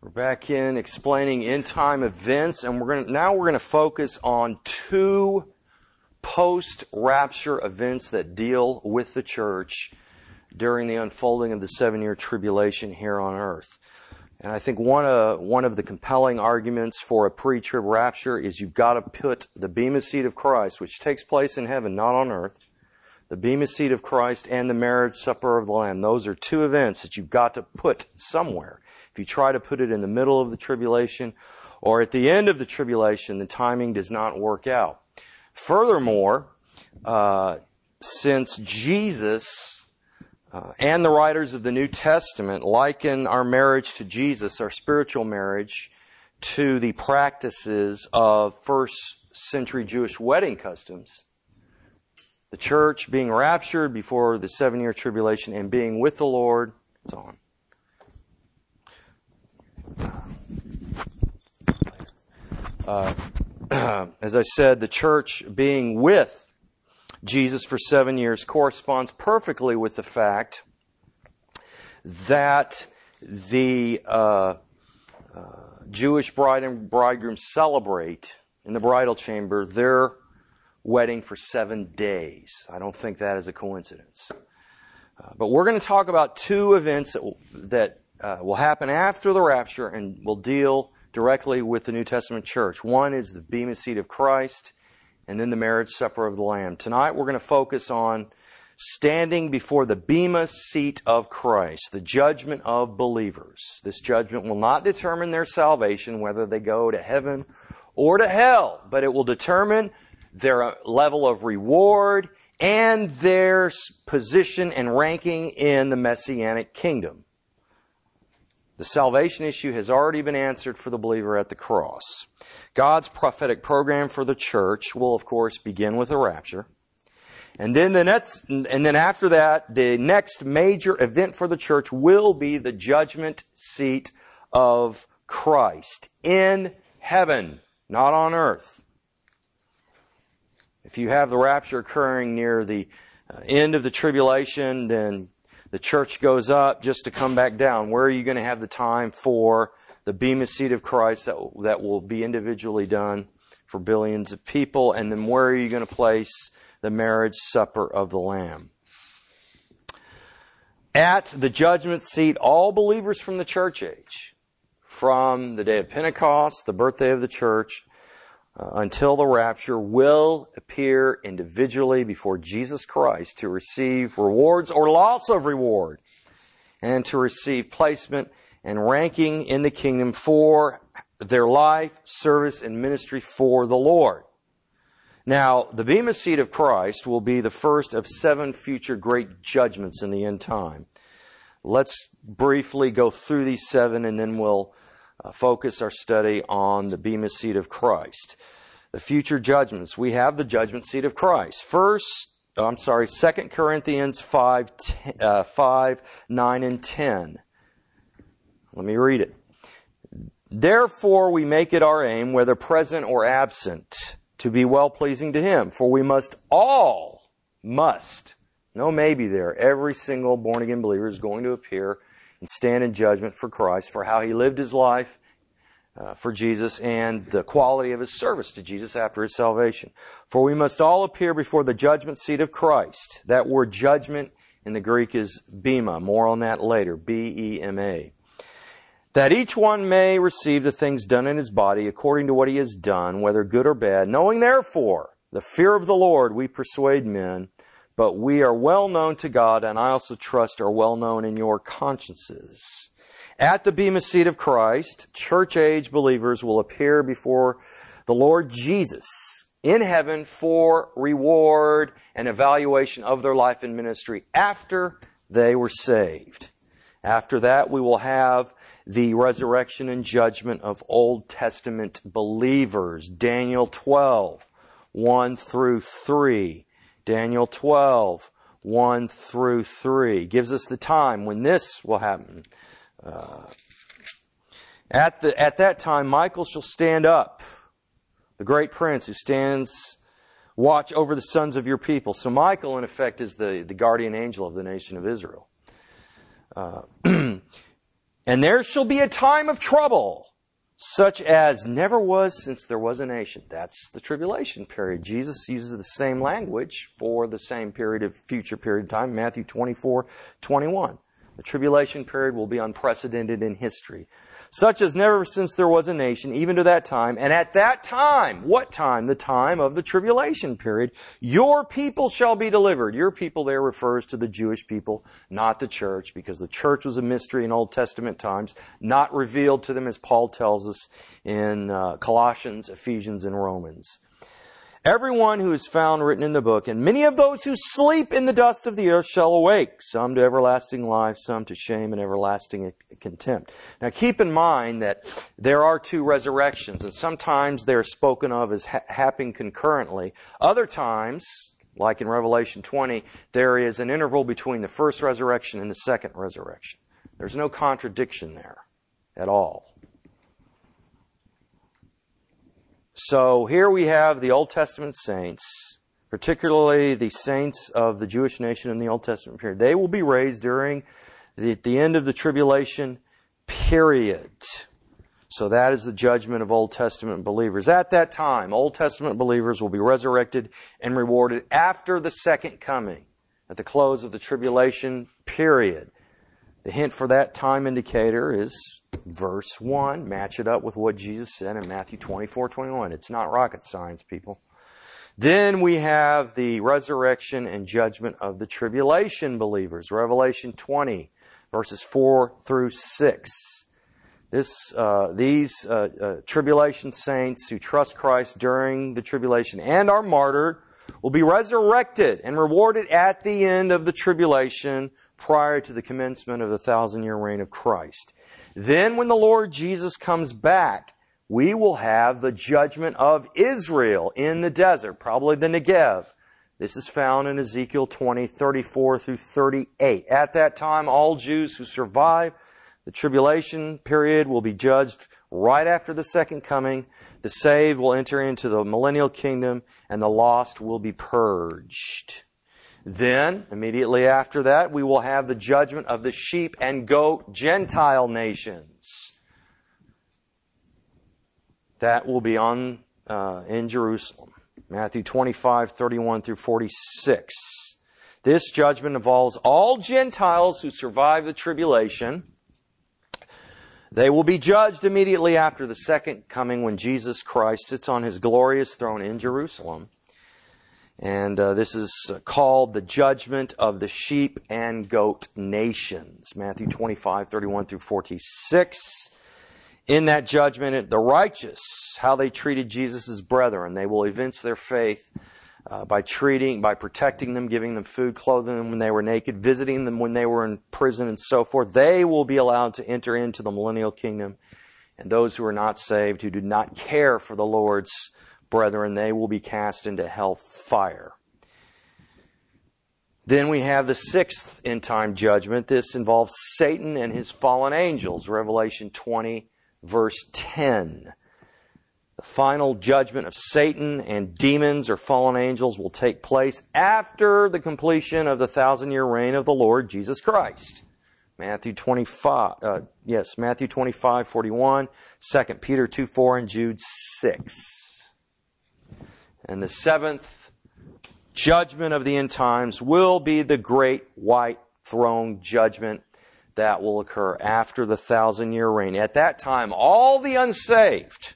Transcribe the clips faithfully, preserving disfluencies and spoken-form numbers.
We're back in explaining end-time events, and we're going to, now we're going to focus on two post-rapture events that deal with the church during the unfolding of the seven-year tribulation here on earth. And I think one of, one of the compelling arguments for a pre-trib rapture is you've got to put the Bema Seat of Christ, which takes place in heaven, not on earth, the Bema Seat of Christ and the marriage supper of the Lamb. Those are two events that you've got to put somewhere. If you try to put it in the middle of the tribulation or at the end of the tribulation, the timing does not work out. Furthermore, uh, since Jesus uh, and the writers of the New Testament liken our marriage to Jesus, our spiritual marriage, to the practices of first century Jewish wedding customs, the church being raptured before the seven-year tribulation and being with the Lord, so on. Uh, as I said, the church being with Jesus for seven years corresponds perfectly with the fact that the uh, uh, Jewish bride and bridegroom celebrate in the bridal chamber their wedding for seven days. I don't think that is a coincidence. Uh, but we're going to talk about two events that will, that uh, will happen after the rapture and will deal directly with the New Testament church. One is the Bema Seat of Christ, and then the marriage supper of the Lamb. Tonight we're going to focus on standing before the Bema Seat of Christ, the judgment of believers. This judgment will not determine their salvation, whether they go to heaven or to hell, but it will determine their level of reward and their position and ranking in the Messianic kingdom. The salvation issue has already been answered for the believer at the cross. God's prophetic program for the church will, of course, begin with the rapture. And then the next, and then after that, the next major event for the church will be the judgment seat of Christ in heaven, not on earth. If you have the rapture occurring near the end of the tribulation, then the church goes up just to come back down. Where are you going to have the time for the Bema Seat of Christ that, that will be individually done for billions of people? And then where are you going to place the marriage supper of the Lamb? At the judgment seat, all believers from the church age, from the day of Pentecost, the birthday of the church, Uh, until the rapture, will appear individually before Jesus Christ to receive rewards or loss of reward and to receive placement and ranking in the kingdom for their life, service, and ministry for the Lord. Now, the Bema Seat of Christ will be the first of seven future great judgments in the end time. Let's briefly go through these seven and then we'll Uh, focus our study on the Bema Seat of Christ. The future judgments. We have the judgment seat of Christ. First, oh, I'm sorry, Second Corinthians five, ten, uh, five, nine, and ten. Let me read it. Therefore we make it our aim, whether present or absent, to be well-pleasing to Him. For we must all, must, no maybe there, every single born-again believer is going to appear and stand in judgment for Christ, for how He lived His life uh, for Jesus and the quality of His service to Jesus after His salvation. For we must all appear before the judgment seat of Christ. That word judgment in the Greek is bema. More on that later. B E M A. That each one may receive the things done in his body according to what he has done, whether good or bad. Knowing therefore the fear of the Lord, we persuade men. But we are well known to God, and I also trust are well known in your consciences. At the Bema Seat of Christ, church-age believers will appear before the Lord Jesus in heaven for reward and evaluation of their life and ministry after they were saved. After that, we will have the resurrection and judgment of Old Testament believers. Daniel twelve, one through three. Daniel twelve, one through three gives us the time when this will happen. Uh, at the at that time, Michael shall stand up, the great prince who stands watch over the sons of your people. So Michael, in effect, is the, the guardian angel of the nation of Israel. Uh, And there shall be a time of trouble, such as never was since there was a nation. That's the tribulation period. Jesus uses the same language for the same period of future period of time, Matthew twenty-four twenty-one. The tribulation period will be unprecedented in history. Such as never since there was a nation, even to that time. And at that time, what time? The time of the tribulation period. Your people shall be delivered. Your people there refers to the Jewish people, not the church, because the church was a mystery in Old Testament times, not revealed to them as Paul tells us in uh, Colossians, Ephesians, and Romans. Everyone who is found written in the book, and many of those who sleep in the dust of the earth shall awake, some to everlasting life, some to shame and everlasting contempt. Now keep in mind that there are two resurrections, and sometimes they're spoken of as ha- happening concurrently. Other times, like in Revelation twenty, there is an interval between the first resurrection and the second resurrection. There's no contradiction there at all. So here we have the Old Testament saints, particularly the saints of the Jewish nation in the Old Testament period. They will be raised during the, the end of the tribulation period. So that is the judgment of Old Testament believers. At that time, Old Testament believers will be resurrected and rewarded after the second coming, at the close of the tribulation period. The hint for that time indicator is verse one. Match it up with what Jesus said in Matthew twenty-four twenty-one. It's not rocket science, people. Then we have the resurrection and judgment of the tribulation believers. Revelation twenty, verses four through six. This, uh, these uh, uh, tribulation saints who trust Christ during the tribulation and are martyred will be resurrected and rewarded at the end of the tribulation prior to the commencement of the thousand-year reign of Christ. Then when the Lord Jesus comes back, we will have the judgment of Israel in the desert, probably the Negev. This is found in Ezekiel twenty, thirty-four through thirty-eight. At that time, all Jews who survive the tribulation period will be judged right after the second coming. The saved will enter into the millennial kingdom, and the lost will be purged. Then, immediately after that, we will have the judgment of the sheep and goat Gentile nations. That will be on uh, in Jerusalem. Matthew twenty-five, thirty-one through forty-six. This judgment involves all Gentiles who survive the tribulation. They will be judged immediately after the second coming when Jesus Christ sits on His glorious throne in Jerusalem. And uh, this is called the judgment of the sheep and goat nations. Matthew twenty-five, thirty-one through forty-six. In that judgment, the righteous, how they treated Jesus' brethren, they will evince their faith uh, by treating, by protecting them, giving them food, clothing them when they were naked, visiting them when they were in prison, and so forth. They will be allowed to enter into the millennial kingdom. And those who are not saved, who do not care for the Lord's brethren, they will be cast into hell fire. Then we have the sixth end-time judgment. This involves Satan and his fallen angels. Revelation twenty, verse ten. The final judgment of Satan and demons or fallen angels will take place after the completion of the thousand-year reign of the Lord Jesus Christ. Matthew twenty-five, uh, yes, Matthew twenty-five, forty-one, Second Peter two, four, and Jude six. And the seventh judgment of the end times will be the great white throne judgment that will occur after the thousand-year reign. At that time, all the unsaved,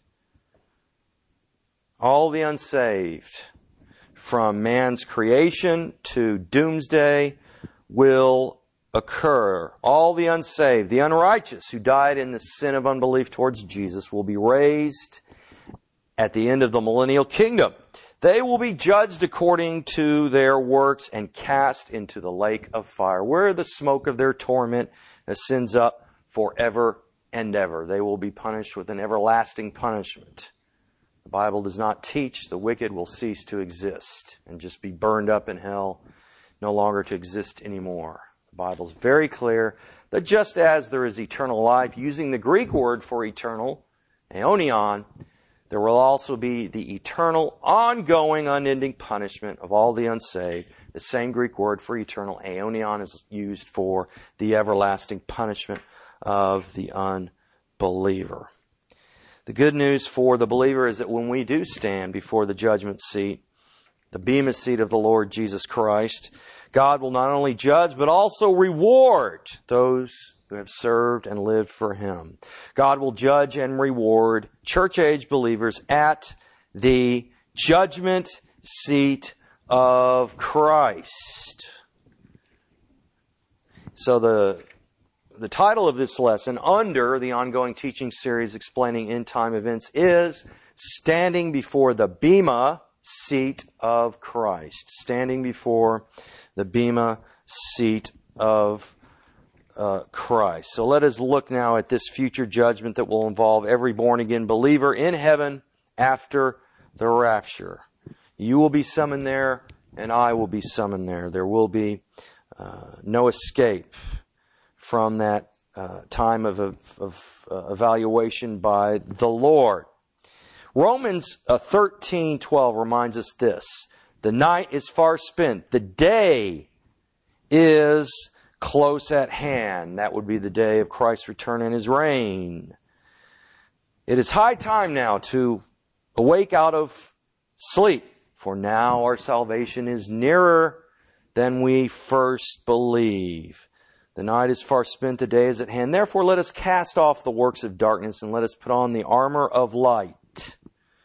all the unsaved, from man's creation to doomsday, will occur. All the unsaved, the unrighteous who died in the sin of unbelief towards Jesus will be raised at the end of the millennial kingdom. They will be judged according to their works and cast into the lake of fire, where the smoke of their torment ascends up forever and ever. They will be punished with an everlasting punishment. The Bible does not teach the wicked will cease to exist and just be burned up in hell, no longer to exist anymore. The Bible is very clear that just as there is eternal life, using the Greek word for eternal, aionion, there will also be the eternal, ongoing, unending punishment of all the unsaved. The same Greek word for eternal, aionion, is used for the everlasting punishment of the unbeliever. The good news for the believer is that when we do stand before the judgment seat, the bema seat of the Lord Jesus Christ, God will not only judge but also reward those who have served and lived for Him. God will judge and reward church-age believers at the judgment seat of Christ. So the The title of this lesson, under the ongoing teaching series explaining end-time events, is Standing Before the Bema Seat of Christ. Standing before the Bema Seat of uh, Christ. So let us look now at this future judgment that will involve every born-again believer in heaven after the rapture. You will be summoned there, and I will be summoned there. There will be uh, no escape from that uh, time of, of, of uh, evaluation by the Lord. Romans uh, thirteen twelve reminds us this: the night is far spent, the day is close at hand. That would be the day of Christ's return and His reign. It is high time now to awake out of sleep, for now our salvation is nearer than we first believe. The night is far spent, the day is at hand. Therefore, let us cast off the works of darkness and let us put on the armor of light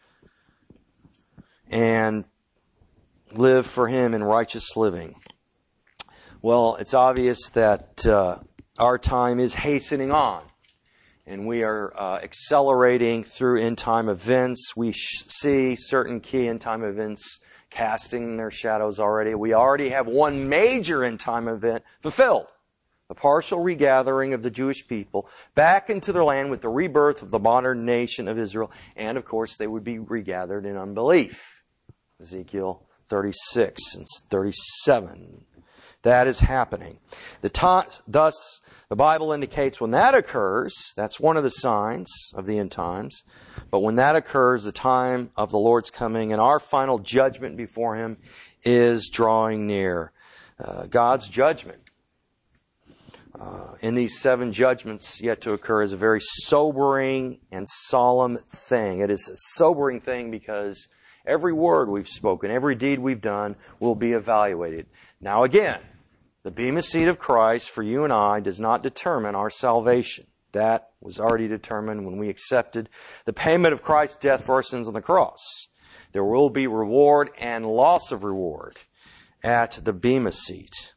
and live for Him in righteous living. Well, it's obvious that uh, our time is hastening on, and we are uh, accelerating through end-time events. We sh- see certain key end-time events casting their shadows already. We already have one major end-time event fulfilled: the partial regathering of the Jewish people back into their land with the rebirth of the modern nation of Israel. And, of course, they would be regathered in unbelief. Ezekiel thirty-six and thirty-seven. That is happening. The ta- thus, the Bible indicates when that occurs, that's one of the signs of the end times. But when that occurs, the time of the Lord's coming and our final judgment before Him is drawing near. Uh, God's judgment Uh, in these seven judgments yet to occur is a very sobering and solemn thing. It is a sobering thing because every word we've spoken, every deed we've done will be evaluated. Now again, the bema seat of Christ for you and I does not determine our salvation. That was already determined when we accepted the payment of Christ's death for our sins on the cross. There will be reward and loss of reward at the bema seat.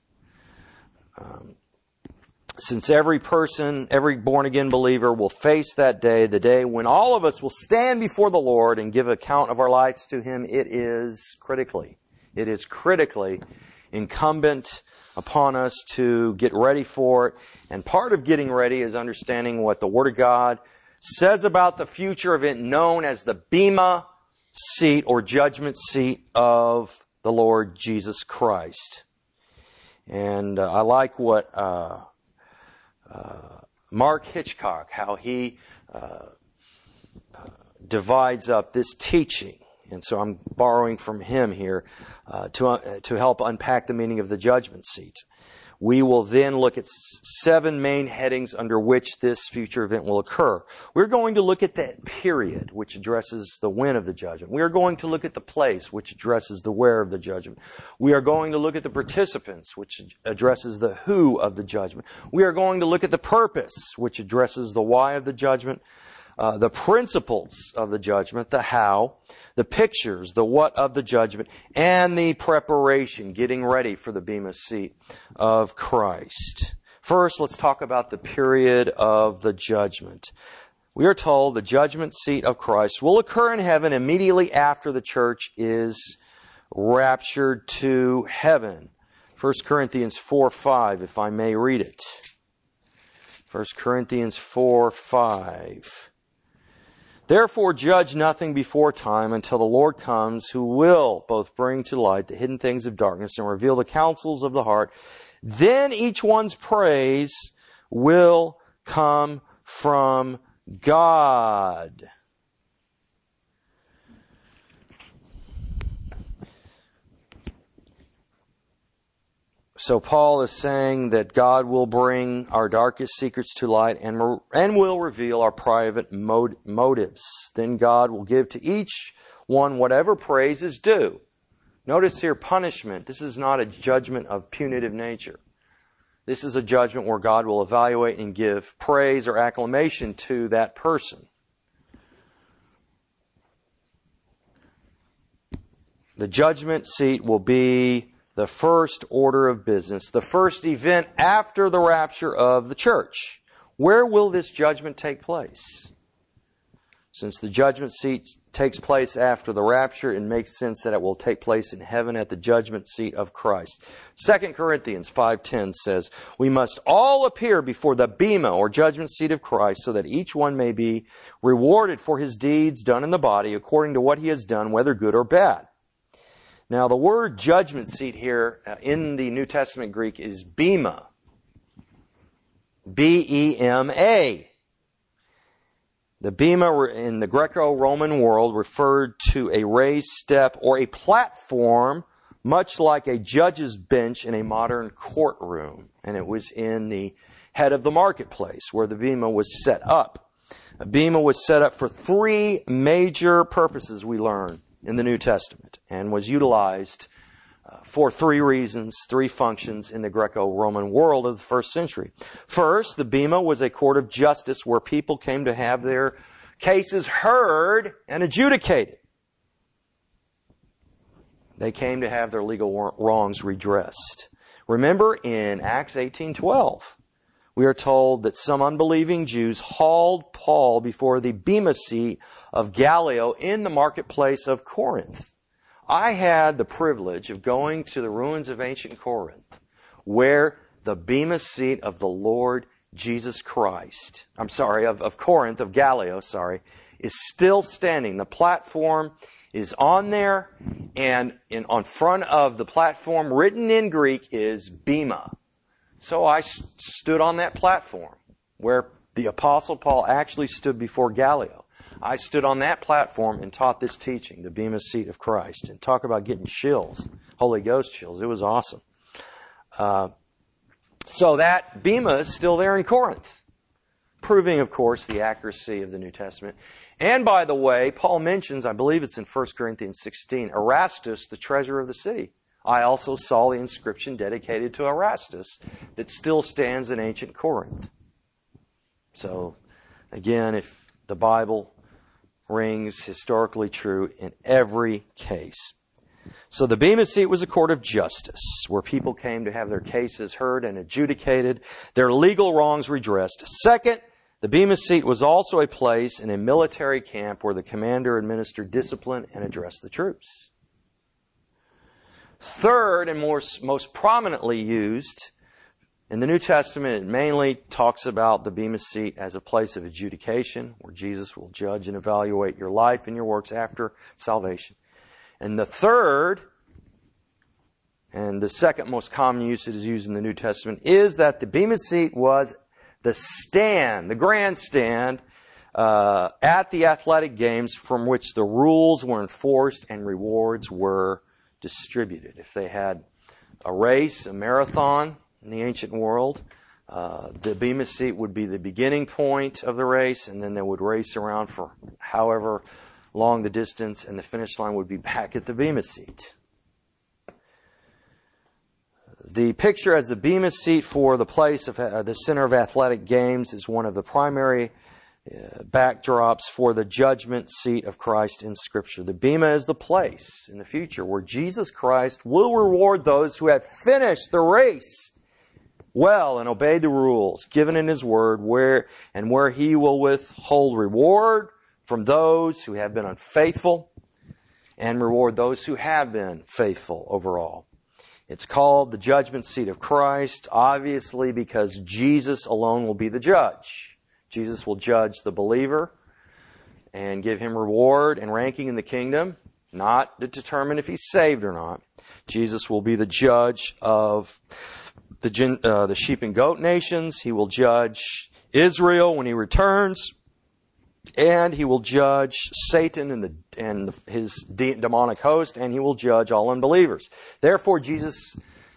Um, Since every person, every born-again believer will face that day, the day when all of us will stand before the Lord and give account of our lives to Him, it is critically, it is critically incumbent upon us to get ready for it. And part of getting ready is understanding what the Word of God says about the future event known as the bema seat or judgment seat of the Lord Jesus Christ. And uh, I like what Uh, Uh, Mark Hitchcock, how he uh, uh, divides up this teaching. And so I'm borrowing from him here uh, to, uh, to help unpack the meaning of the judgment seat. We will then look at seven main headings under which this future event will occur. We're going to look at the period, which addresses the when of the judgment. We are going to look at the place, which addresses the where of the judgment. We are going to look at the participants, which addresses the who of the judgment. We are going to look at the purpose, which addresses the why of the judgment. Uh, the principles of the judgment, the how, the pictures, the what of the judgment, and the preparation, getting ready for the bema seat of Christ. First, let's talk about the period of the judgment. We are told the judgment seat of Christ will occur in heaven immediately after the church is raptured to heaven. First Corinthians four five, if I may read it. First Corinthians four five. Therefore judge nothing before time until the Lord comes, who will both bring to light the hidden things of darkness and reveal the counsels of the heart. Then each one's praise will come from God. So Paul is saying that God will bring our darkest secrets to light and, and will reveal our private mot- motives. Then God will give to each one whatever praise is due. Notice here, punishment. This is not a judgment of punitive nature. This is a judgment where God will evaluate and give praise or acclamation to that person. The judgment seat will be the first order of business, the first event after the rapture of the church. Where will this judgment take place? Since the judgment seat takes place after the rapture, it makes sense that it will take place in heaven at the judgment seat of Christ. Second Corinthians five ten says, "We must all appear before the bema, or judgment seat of Christ, so that each one may be rewarded for his deeds done in the body, according to what he has done, whether good or bad." Now, the word judgment seat here uh, in the New Testament Greek is bema. B E M A. The bema in the Greco-Roman world referred to a raised step or a platform, much like a judge's bench in a modern courtroom. And it was in the head of the marketplace where the bema was set up. A bema was set up for three major purposes, we learn, in the New Testament, and was utilized uh, for three reasons, three functions in the Greco-Roman world of the first century. First, the bema was a court of justice where people came to have their cases heard and adjudicated. They came to have their legal wrongs redressed. Remember in Acts eighteen twelve, we are told that some unbelieving Jews hauled Paul before the bema seat of Gallio in the marketplace of Corinth. I had the privilege of going to the ruins of ancient Corinth, where the bema seat of the Lord Jesus Christ, I'm sorry, of, of Corinth, of Gallio, sorry, is still standing. The platform is on there, and in, on front of the platform, written in Greek, is bema. So I st- stood on that platform where the Apostle Paul actually stood before Gallio. I stood on that platform and taught this teaching, the bema seat of Christ. And talk about getting chills, Holy Ghost chills. It was awesome. Uh, so that bema is still there in Corinth, proving, of course, the accuracy of the New Testament. And by the way, Paul mentions, I believe it's in First Corinthians sixteen, Erastus, the treasurer of the city. I also saw the inscription dedicated to Erastus that still stands in ancient Corinth. So, again, if the Bible rings historically true in every case. So the bema seat was a court of justice where people came to have their cases heard and adjudicated, their legal wrongs redressed. Second, the bema seat was also a place in a military camp where the commander administered discipline and addressed the troops. Third, and more, most prominently used in the New Testament, it mainly talks about the bema seat as a place of adjudication, where Jesus will judge and evaluate your life and your works after salvation. And the third, and the second most common use that is used in the New Testament, is that the bema seat was the stand, the grandstand, uh, at the athletic games from which the rules were enforced and rewards were distributed. If they had a race, a marathon, in the ancient world, uh, the bema seat would be the beginning point of the race, and then they would race around for however long the distance, and the finish line would be back at the bema seat. The picture as the bema seat for the place of uh, the center of athletic games is one of the primary uh, backdrops for the judgment seat of Christ in Scripture. The bema is the place in the future where Jesus Christ will reward those who have finished the race well and obeyed the rules given in His Word, where and where He will withhold reward from those who have been unfaithful and reward those who have been faithful overall. It's called the judgment seat of Christ, obviously because Jesus alone will be the judge. Jesus will judge the believer and give him reward and ranking in the kingdom, not to determine if he's saved or not. Jesus will be the judge of the, uh, the sheep and goat nations. He will judge Israel when He returns. And He will judge Satan and, the, and his de- demonic host, and He will judge all unbelievers. Therefore, Jesus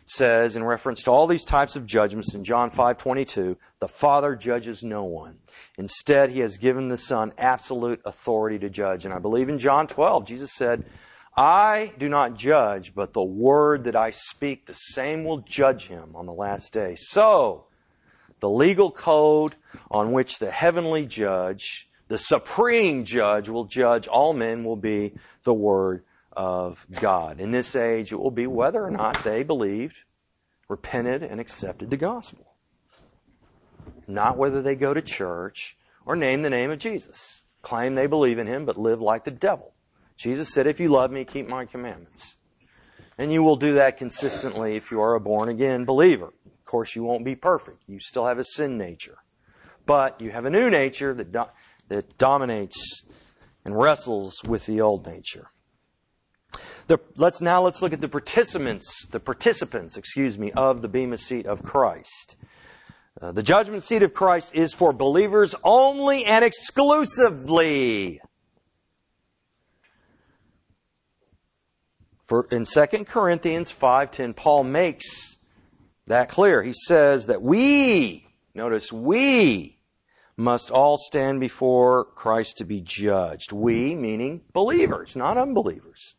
says, in reference to all these types of judgments in John five twenty-two, the Father judges no one. Instead, He has given the Son absolute authority to judge. And I believe in John twelve, Jesus said, I do not judge, but the word that I speak, the same will judge him on the last day. So, the legal code on which the heavenly judge, the supreme judge, will judge all men will be the Word of God. In this age, it will be whether or not they believed, repented, and accepted the gospel. Not whether they go to church or name the name of Jesus, claim they believe in Him, but live like the devil. Jesus said, if you love me, keep my commandments. And you will do that consistently if you are a born-again believer. Of course, you won't be perfect. You still have a sin nature. But you have a new nature that do- that dominates and wrestles with the old nature. The, let's now let's look at the participants, the participants, excuse me, of the Bema Seat of Christ. Uh, the judgment seat of Christ is for believers only and exclusively. For in Second Corinthians five ten, Paul makes that clear. He says that we, notice, we must all stand before Christ to be judged. We, meaning believers, not unbelievers.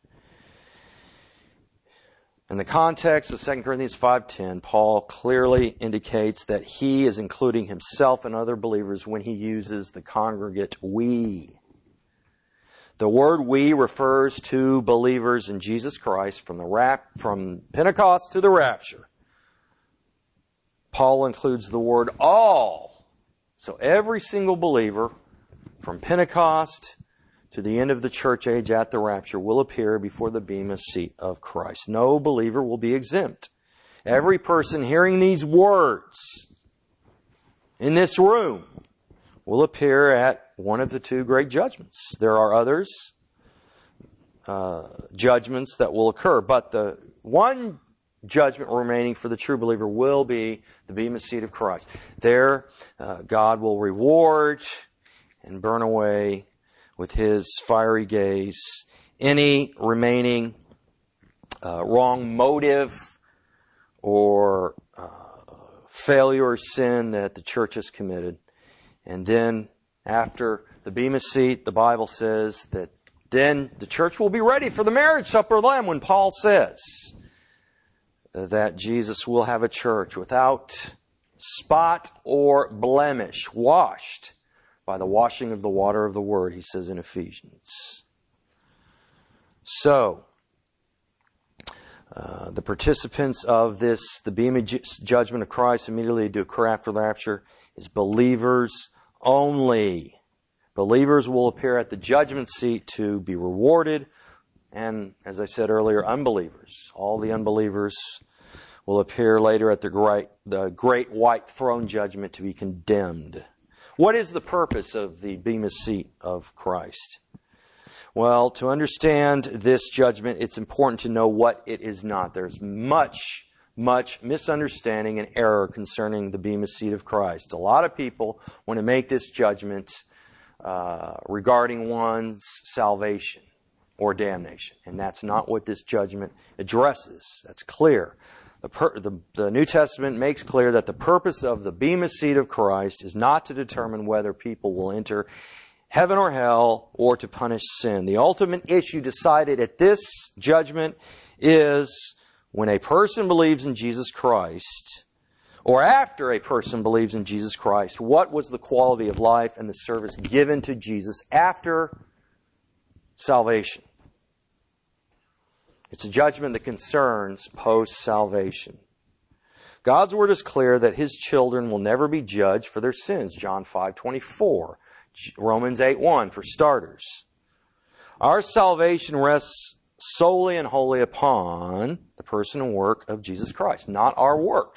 In the context of Second Corinthians five ten, Paul clearly indicates that he is including himself and other believers when he uses the congregate we. The word we refers to believers in Jesus Christ from the rap, from Pentecost to the rapture. Paul includes the word all. So every single believer from Pentecost to the end of the church age at the rapture will appear before the Bema Seat of Christ. No believer will be exempt. Every person hearing these words in this room will appear at one of the two great judgments. There are others, uh, judgments that will occur, but the one judgment remaining for the true believer will be the Bema Seat of Christ. There, uh, God will reward and burn away with His fiery gaze any remaining uh, wrong motive or uh, failure or sin that the church has committed. And then after the Bema Seat, the Bible says that then the church will be ready for the marriage supper of the Lamb when Paul says that Jesus will have a church without spot or blemish, washed by the washing of the water of the Word, he says in Ephesians. So, uh, the participants of this, the Bema judgment of Christ immediately to occur after the rapture, is believers only. Believers will appear at the judgment seat to be rewarded. And, as I said earlier, unbelievers, all the unbelievers will appear later at the great, the great white throne judgment to be condemned. What is the purpose of the Bema Seat of Christ? Well, to understand this judgment, it's important to know what it is not. There's much, much misunderstanding and error concerning the Bema Seat of Christ. A lot of people want to make this judgment uh, regarding one's salvation or damnation. And that's not what this judgment addresses. That's clear. The, per, the, the New Testament makes clear that the purpose of the Bema Seat of Christ is not to determine whether people will enter heaven or hell or to punish sin. The ultimate issue decided at this judgment is when a person believes in Jesus Christ, or after a person believes in Jesus Christ, what was the quality of life and the service given to Jesus after salvation? It's a judgment that concerns post-salvation. God's Word is clear that His children will never be judged for their sins. John five twenty-four, Romans eight one for starters. Our salvation rests solely and wholly upon the person and work of Jesus Christ, not our works.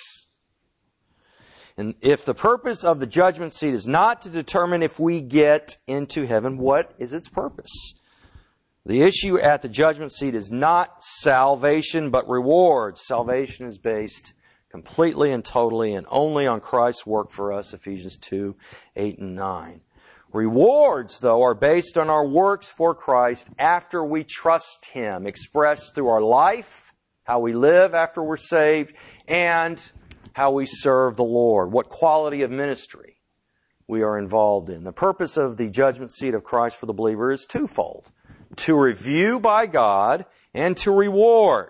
And if the purpose of the judgment seat is not to determine if we get into heaven, what is its purpose? The issue at the judgment seat is not salvation, but rewards. Salvation is based completely and totally and only on Christ's work for us, Ephesians two, eight, and nine. Rewards, though, are based on our works for Christ after we trust Him, expressed through our life how we live after we're saved, and how we serve the Lord, what quality of ministry we are involved in. The purpose of the judgment seat of Christ for the believer is twofold: to review by God and to reward.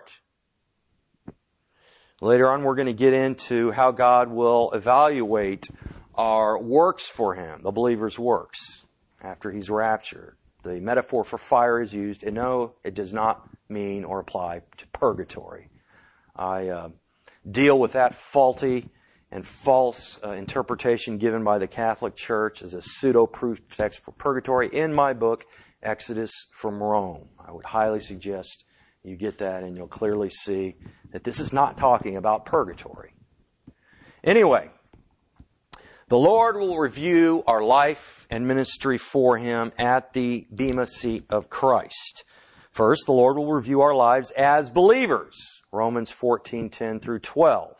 Later on, we're going to get into how God will evaluate our works for Him, the believer's works, after he's raptured. The metaphor for fire is used, and no, it does not mean or apply to purgatory. I uh, deal with that faulty and false uh, interpretation given by the Catholic Church as a pseudo-proof text for purgatory in my book, Exodus from Rome. I would highly suggest you get that, and you'll clearly see that this is not talking about purgatory. Anyway, the Lord will review our life and ministry for Him at the Bema seat of Christ. First, the Lord will review our lives as believers, Romans fourteen ten through twelve.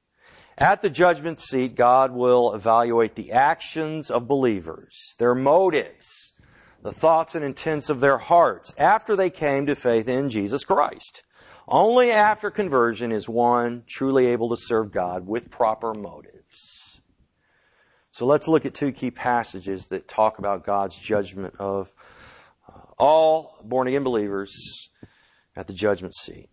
At the judgment seat, God will evaluate the actions of believers, their motives, the thoughts and intents of their hearts after they came to faith in Jesus Christ. Only after conversion is one truly able to serve God with proper motives. So let's look at two key passages that talk about God's judgment of uh, all born-again believers at the judgment seat.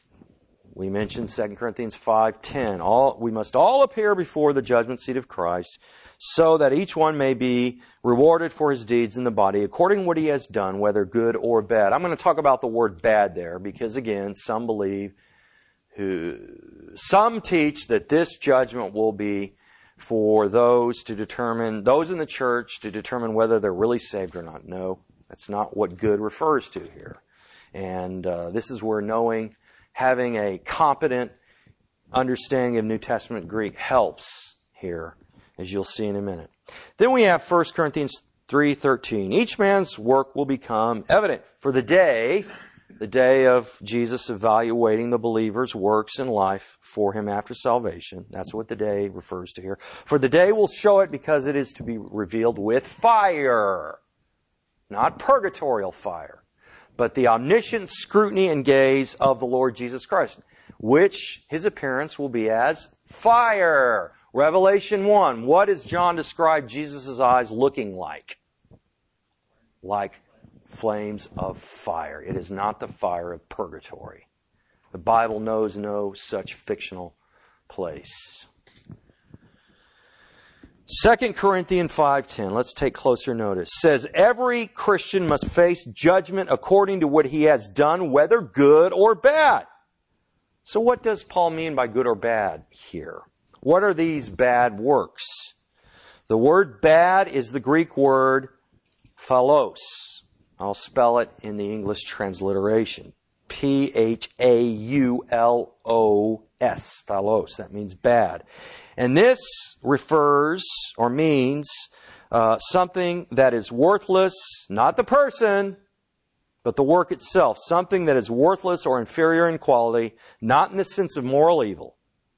We mentioned Second Corinthians five ten. All, we must all appear before the judgment seat of Christ, so that each one may be rewarded for his deeds in the body, according to what he has done, whether good or bad. I'm going to talk about the word bad there, because again, some believe, who, some teach that this judgment will be for those to determine, those in the church to determine whether they're really saved or not. No, that's not what good refers to here. And uh, this is where knowing, having a competent understanding of New Testament Greek helps here, as you'll see in a minute. Then we have First Corinthians three thirteen. Each man's work will become evident, for the day, the day of Jesus evaluating the believer's works and life for him after salvation. That's what the day refers to here. For the day will show it, because it is to be revealed with fire. Not purgatorial fire, but the omniscient scrutiny and gaze of the Lord Jesus Christ, which His appearance will be as fire. Revelation one, what does John describe Jesus' eyes looking like? Like flames of fire. It is not the fire of purgatory. The Bible knows no such fictional place. Second Corinthians five ten, let's take closer notice, says every Christian must face judgment according to what he has done, whether good or bad. So what does Paul mean by good or bad here? What are these bad works? The word bad is the Greek word phalos. I'll spell it in the English transliteration. P H A U L O S. Phalos. That means bad. And this refers or means uh, something that is worthless, not the person, but the work itself. Something that is worthless or inferior in quality, not in the sense of moral evil.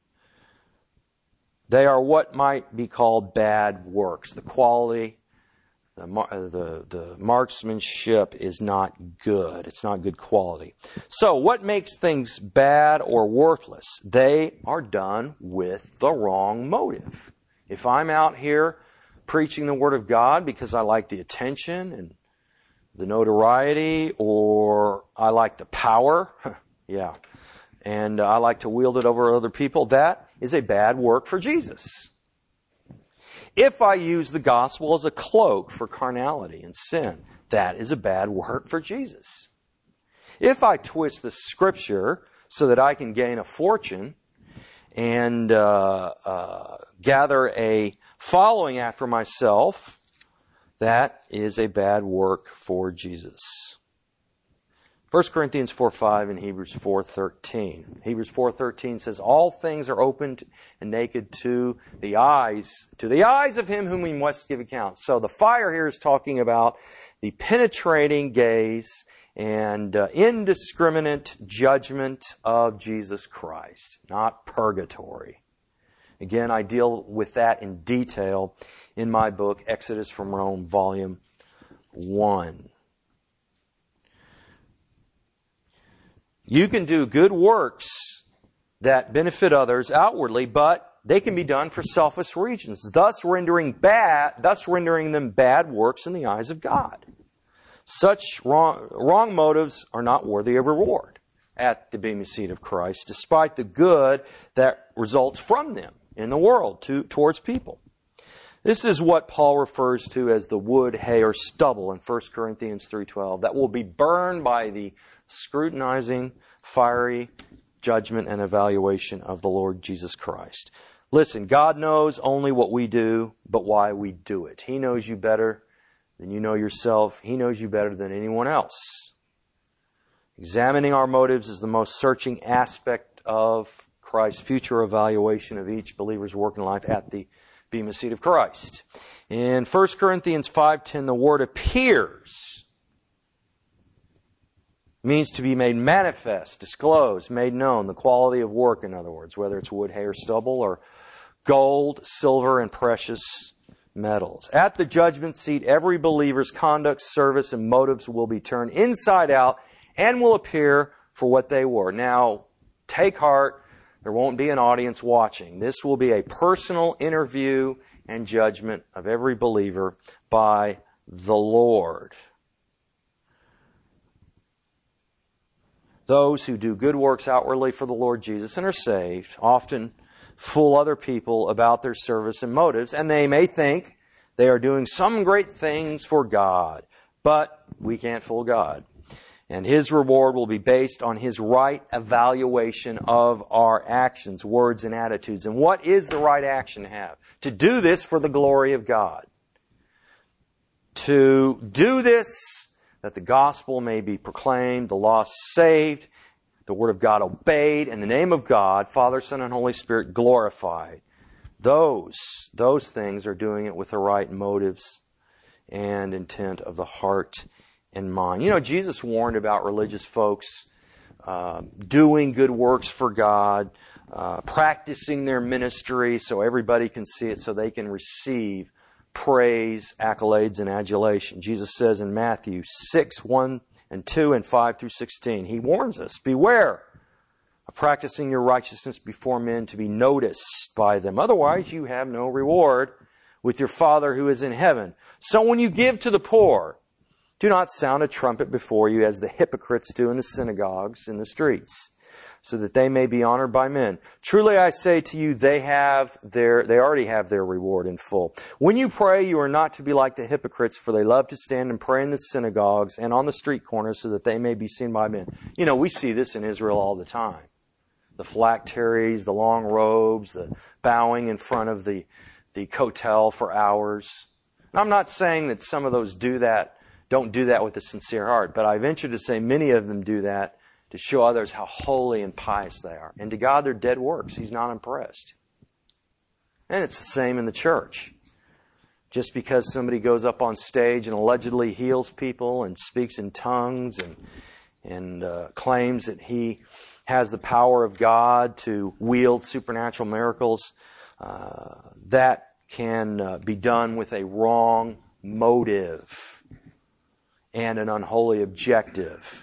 They are what might be called bad works. The quality, the, the, the marksmanship is not good. It's not good quality. So what makes things bad or worthless? They are done with the wrong motive. If I'm out here preaching the Word of God because I like the attention and the notoriety, or I like the power, yeah, and I like to wield it over other people, that is a bad work for Jesus. If I use the gospel as a cloak for carnality and sin, that is a bad work for Jesus. If I twist the Scripture so that I can gain a fortune and uh, uh, gather a following after myself, that is a bad work for Jesus. First Corinthians four five and Hebrews four thirteen. Hebrews four thirteen says, all things are opened and naked to the eyes, to the eyes of him whom we must give account. So the fire here is talking about the penetrating gaze and uh, indiscriminate judgment of Jesus Christ, not purgatory. Again, I deal with that in detail in my book, Exodus from Rome, Volume one. You can do good works that benefit others outwardly, but they can be done for selfish reasons, thus rendering bad, thus rendering them bad works in the eyes of God. Such wrong, wrong motives are not worthy of reward at the Bema Seat of Christ, despite the good that results from them in the world to, towards people. This is what Paul refers to as the wood, hay, or stubble in First Corinthians three twelve that will be burned by the scrutinizing, fiery judgment and evaluation of the Lord Jesus Christ. Listen, God knows only what we do, but why we do it. He knows you better than you know yourself. He knows you better than anyone else. Examining our motives is the most searching aspect of Christ's future evaluation of each believer's work in life at the Bema Seat of Christ. In First Corinthians five ten, the word appears means to be made manifest, disclosed, made known. The quality of work, in other words, whether it's wood, hay, or stubble, or gold, silver, and precious metals. At the judgment seat, every believer's conduct, service, and motives will be turned inside out and will appear for what they were. Now, take heart. There won't be an audience watching. This will be a personal interview and judgment of every believer by the Lord. Those who do good works outwardly for the Lord Jesus and are saved often fool other people about their service and motives, and they may think they are doing some great things for God, but we can't fool God. And His reward will be based on His right evaluation of our actions, words, and attitudes. And what is the right action to have? To do this for the glory of God. To do this that the gospel may be proclaimed, the lost saved, the word of God obeyed, and the name of God, Father, Son, and Holy Spirit glorified. Those, those things are doing it with the right motives and intent of the heart and mind. You know, Jesus warned about religious folks uh, doing good works for God, uh, practicing their ministry so everybody can see it, so they can receive praise, accolades, and adulation. Jesus says in Matthew six, one and two and five through sixteen, He warns us, beware of practicing your righteousness before men to be noticed by them. Otherwise, you have no reward with your Father who is in heaven. So when you give to the poor, do not sound a trumpet before you as the hypocrites do in the synagogues and the streets, so that they may be honored by men. Truly I say to you, they have their, they already have their reward in full. When you pray, you are not to be like the hypocrites, for they love to stand and pray in the synagogues and on the street corners, so that they may be seen by men. You know, we see this in Israel all the time. The phylacteries, the long robes, the bowing in front of the, the kotel for hours. And I'm not saying that some of those do that, don't do that with a sincere heart, but I venture to say many of them do that to show others how holy and pious they are. And to God, they're dead works. He's not impressed. And it's the same in the church. Just because somebody goes up on stage and allegedly heals people and speaks in tongues and, and uh, claims that he has the power of God to wield supernatural miracles, uh, that can uh, be done with a wrong motive and an unholy objective.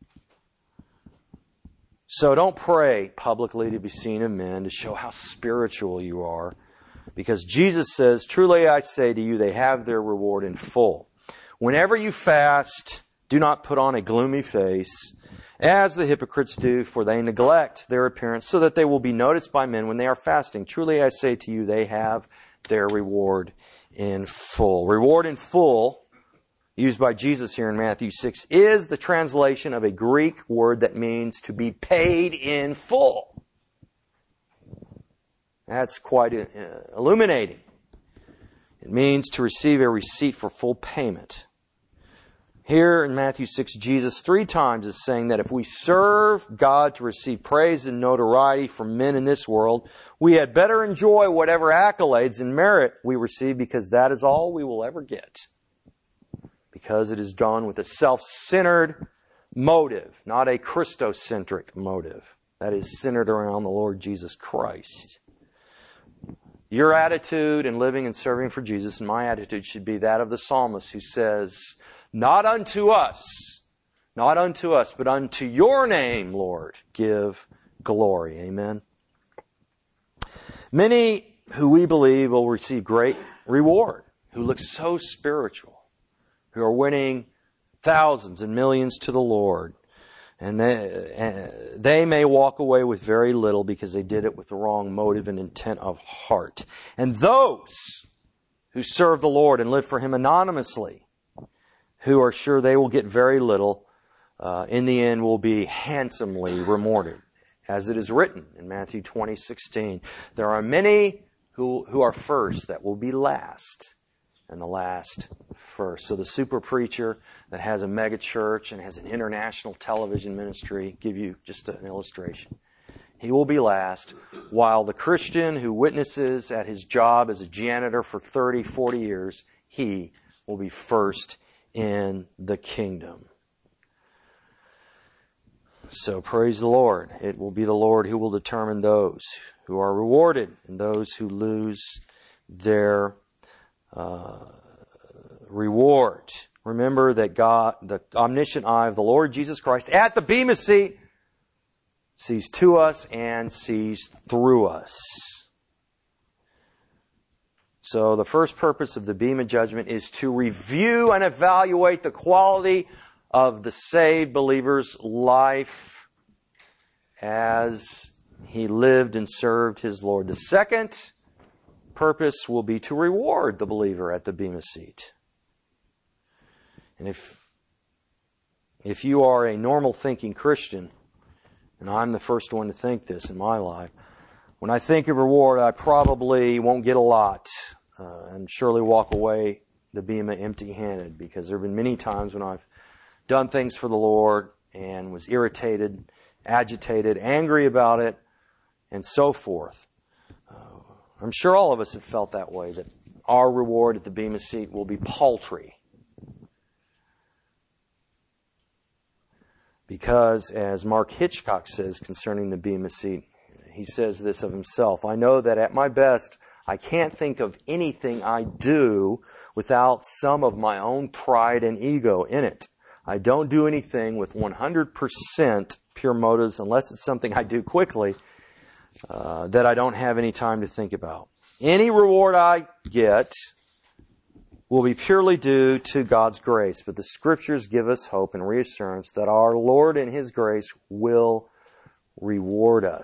So don't pray publicly to be seen of men, to show how spiritual you are, because Jesus says, truly I say to you, they have their reward in full. Whenever you fast, do not put on a gloomy face, as the hypocrites do, for they neglect their appearance, so that they will be noticed by men when they are fasting. Truly I say to you, they have their reward in full. Reward in full, used by Jesus here in Matthew six, is the translation of a Greek word that means to be paid in full. That's quite uh, illuminating. It means to receive a receipt for full payment. Here in Matthew six, Jesus three times is saying that if we serve God to receive praise and notoriety from men in this world, we had better enjoy whatever accolades and merit we receive, because that is all we will ever get. Because it is done with a self-centered motive, not a Christocentric motive that is centered around the Lord Jesus Christ. Your attitude in living and serving for Jesus, and my attitude, should be that of the psalmist who says, not unto us Not unto us, but unto your name, Lord, give glory. Amen. Many who we believe will receive great reward, who look so spiritual, who are winning thousands and millions to the Lord. And they, uh, they may walk away with very little because they did it with the wrong motive and intent of heart. And those who serve the Lord and live for Him anonymously, who are sure they will get very little, uh, in the end will be handsomely rewarded. As it is written in Matthew twenty sixteen, there are many who, who are first that will be last, and the last first. So the super preacher that has a mega church and has an international television ministry, give you just an illustration. He will be last, while the Christian who witnesses at his job as a janitor for thirty, forty years, he will be first in the kingdom. So praise the Lord. It will be the Lord who will determine those who are rewarded and those who lose their uh, reward. Remember that God, the omniscient eye of the Lord Jesus Christ at the Bema seat, sees to us and sees through us. So the first purpose of the Bema judgment is to review and evaluate the quality of the saved believer's life as he lived and served his Lord. The second purpose will be to reward the believer at the Bema seat. And if, if you are a normal thinking Christian, and I'm the first one to think this in my life, when I think of reward, I probably won't get a lot uh, and surely walk away the Bema empty-handed, because there have been many times when I've done things for the Lord and was irritated, agitated, angry about it, and so forth. Uh, I'm sure all of us have felt that way, that our reward at the Bema seat will be paltry. Because, as Mark Hitchcock says concerning the Bema seat, he says this of himself: I know that at my best, I can't think of anything I do without some of my own pride and ego in it. I don't do anything with one hundred percent pure motives unless it's something I do quickly uh, that I don't have any time to think about. Any reward I get will be purely due to God's grace, but the Scriptures give us hope and reassurance that our Lord in His grace will reward us.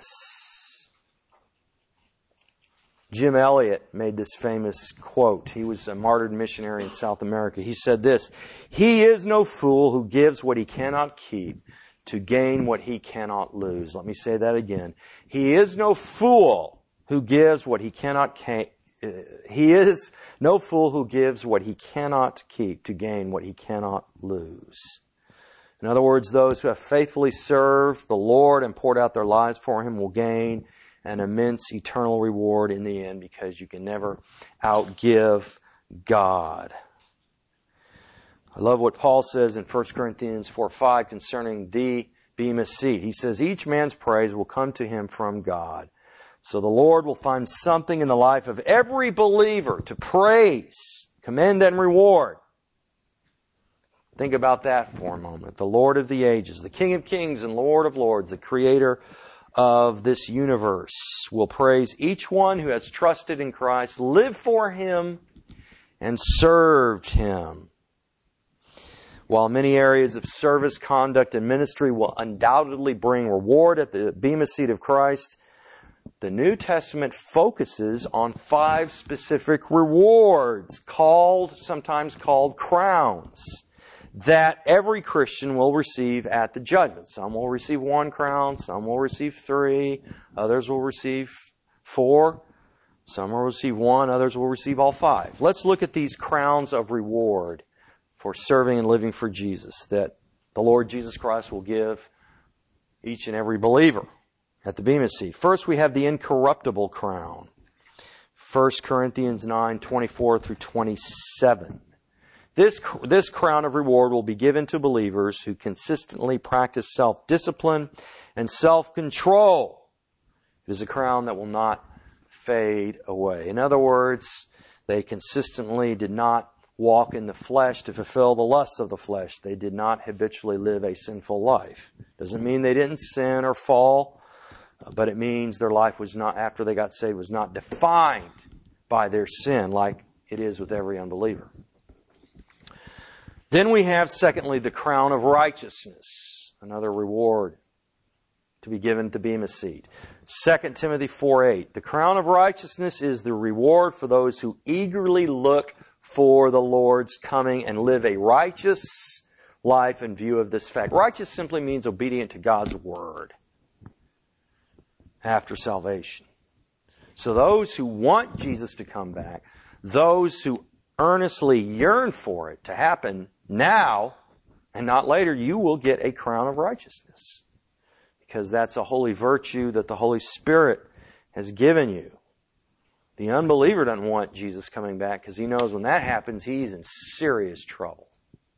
Jim Elliot made this famous quote. He was a martyred missionary in South America. He said this: "He is no fool who gives what he cannot keep to gain what he cannot lose." Let me say that again. He is no fool who gives what he cannot ca- uh, he is no fool who gives what he cannot keep to gain what he cannot lose. In other words, those who have faithfully served the Lord and poured out their lives for Him will gain an immense eternal reward in the end, because you can never outgive God. I love what Paul says in First Corinthians four five concerning the Bema seat. He says, each man's praise will come to him from God. So the Lord will find something in the life of every believer to praise, commend, and reward. Think about that for a moment. The Lord of the ages, the King of kings and Lord of lords, the Creator of this universe, will praise each one who has trusted in Christ, lived for Him, and served Him. While many areas of service, conduct, and ministry will undoubtedly bring reward at the Bema seat of Christ, the New Testament focuses on five specific rewards, called, sometimes called crowns, that every Christian will receive at the judgment. Some will receive one crown, some will receive three, others will receive four, some will receive one, others will receive all five. Let's look at these crowns of reward for serving and living for Jesus that the Lord Jesus Christ will give each and every believer at the Bema seat. First, we have the incorruptible crown. First Corinthians nine twenty-four through twenty-seven. This, this crown of reward will be given to believers who consistently practice self-discipline and self-control. It is a crown that will not fade away. In other words, they consistently did not walk in the flesh to fulfill the lusts of the flesh. They did not habitually live a sinful life. Doesn't mean they didn't sin or fall, but it means their life was not, after they got saved, was not defined by their sin like it is with every unbeliever. Then we have, secondly, the crown of righteousness, another reward to be given at the Bema seat. Second Timothy four eight. The crown of righteousness is the reward for those who eagerly look for the Lord's coming and live a righteous life in view of this fact. Righteous simply means obedient to God's word after salvation. So those who want Jesus to come back, those who earnestly yearn for it to happen now and not later, you will get a crown of righteousness. Because that's a holy virtue that the Holy Spirit has given you. The unbeliever doesn't want Jesus coming back because he knows when that happens, he's in serious trouble.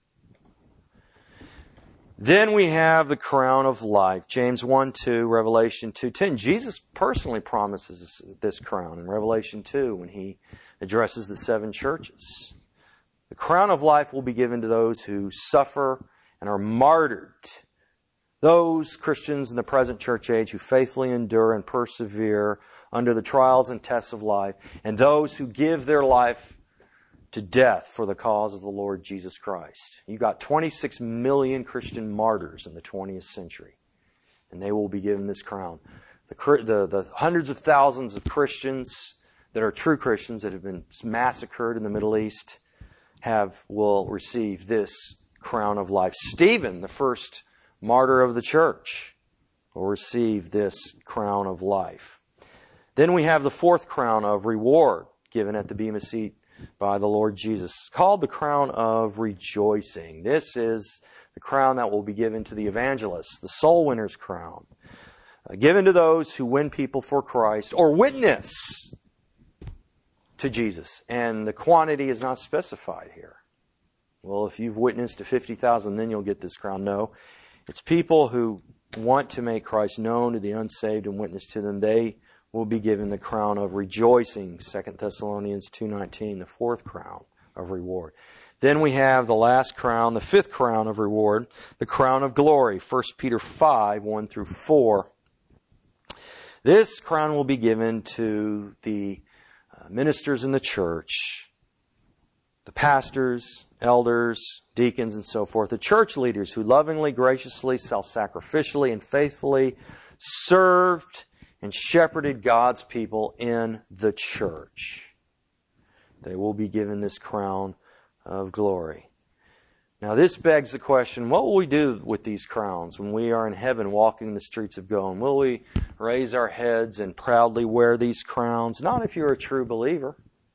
Then we have the crown of life. James one two, Revelation two ten. Jesus personally promises this crown in Revelation two when he addresses the seven churches. The crown of life will be given to those who suffer and are martyred. Those Christians in the present church age who faithfully endure and persevere under the trials and tests of life, and those who give their life to death for the cause of the Lord Jesus Christ. You got twenty-six million Christian martyrs in the twentieth century, and they will be given this crown. The, the, the hundreds of thousands of Christians that are true Christians that have been massacred in the Middle East have will receive this crown of life. Stephen, the first martyr of the church, will receive this crown of life. Then we have the fourth crown of reward given at the Bema seat by the Lord Jesus, called the crown of rejoicing. This is the crown that will be given to the evangelists, the soul winner's crown, uh, given to those who win people for Christ or witness to Jesus. And the quantity is not specified here. Well, if you've witnessed to fifty thousand, then you'll get this crown. No. It's people who want to make Christ known to the unsaved and witness to them. They will be given the crown of rejoicing. Second Thessalonians two nineteen, the fourth crown of reward. Then we have the last crown, the fifth crown of reward, the crown of glory. First Peter five, one through four. This crown will be given to the ministers in the church, the pastors, elders, deacons, and so forth, the church leaders who lovingly, graciously, self-sacrificially, and faithfully served and shepherded God's people in the church. They will be given this crown of glory. Now this begs the question, what will we do with these crowns when we are in heaven walking the streets of gold? Will we raise our heads and proudly wear these crowns? Not if you're a true believer.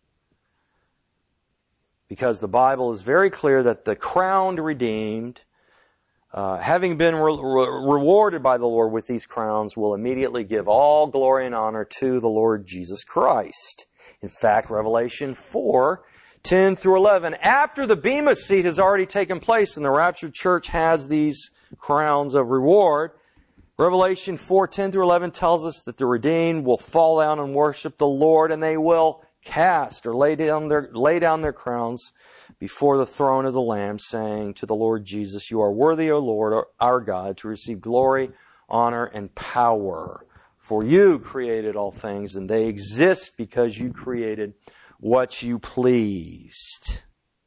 Because the Bible is very clear that the crowned redeemed, uh, having been re- re- rewarded by the Lord with these crowns, will immediately give all glory and honor to the Lord Jesus Christ. In fact, Revelation four, ten through eleven, after the Bema seat has already taken place and the raptured church has these crowns of reward, Revelation four, ten through eleven tells us that the redeemed will fall down and worship the Lord, and they will cast or lay down their lay down their crowns before the throne of the Lamb, saying to the Lord Jesus, "You are worthy, O Lord, our God, to receive glory, honor, and power. For you created all things, and they exist because you created what you pleased."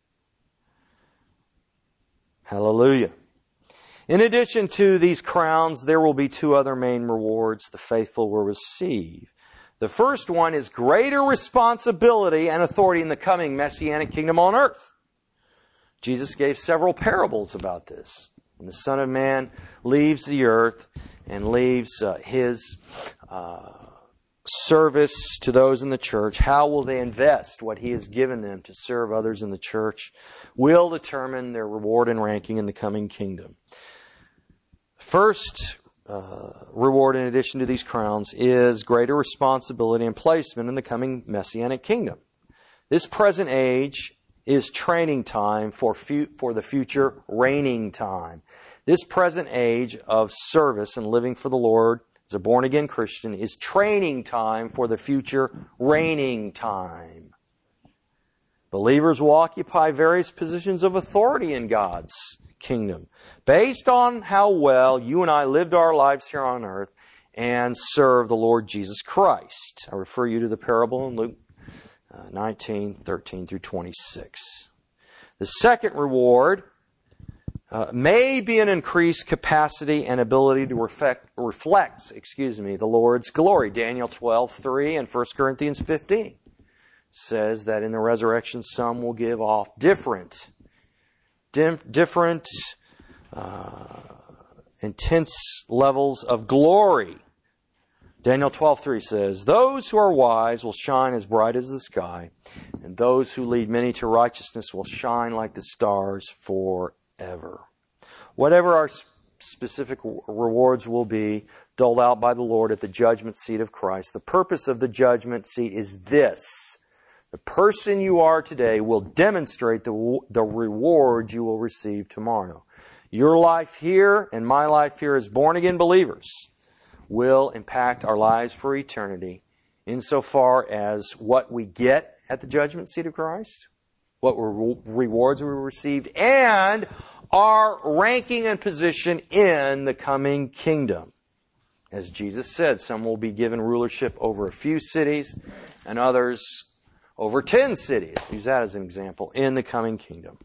Hallelujah. In addition to these crowns, there will be two other main rewards the faithful will receive. The first one is greater responsibility and authority in the coming Messianic kingdom on earth. Jesus gave several parables about this. When the Son of Man leaves the earth and leaves uh, His uh, service to those in the church, how will they invest what He has given them to serve others in the church will determine their reward and ranking in the coming kingdom. First Uh, reward, in addition to these crowns, is greater responsibility and placement in the coming Messianic kingdom. This present age is training time for fu- for the future reigning time. This present age of service and living for the Lord as a born-again Christian is training time for the future reigning time. Believers will occupy various positions of authority in God's kingdom based on how well you and I lived our lives here on earth and serve the Lord Jesus Christ. I refer you to the parable in Luke uh, nineteen, thirteen through twenty-six. The second reward uh, may be an increased capacity and ability to reflect, reflect, excuse me, the Lord's glory. Daniel twelve three and First Corinthians fifteen says that in the resurrection some will give off different, dim, different, uh, intense levels of glory. Daniel twelve three says, "Those who are wise will shine as bright as the sky, and those who lead many to righteousness will shine like the stars forever." Whatever our specific rewards will be doled out by the Lord at the judgment seat of Christ, the purpose of the judgment seat is this: the person you are today will demonstrate the, the reward you will receive tomorrow. Your life here and my life here as born-again believers will impact our lives for eternity insofar as what we get at the judgment seat of Christ, what re- rewards we received, and our ranking and position in the coming kingdom. As Jesus said, some will be given rulership over a few cities and others over ten cities. Use that as an example in the coming kingdom.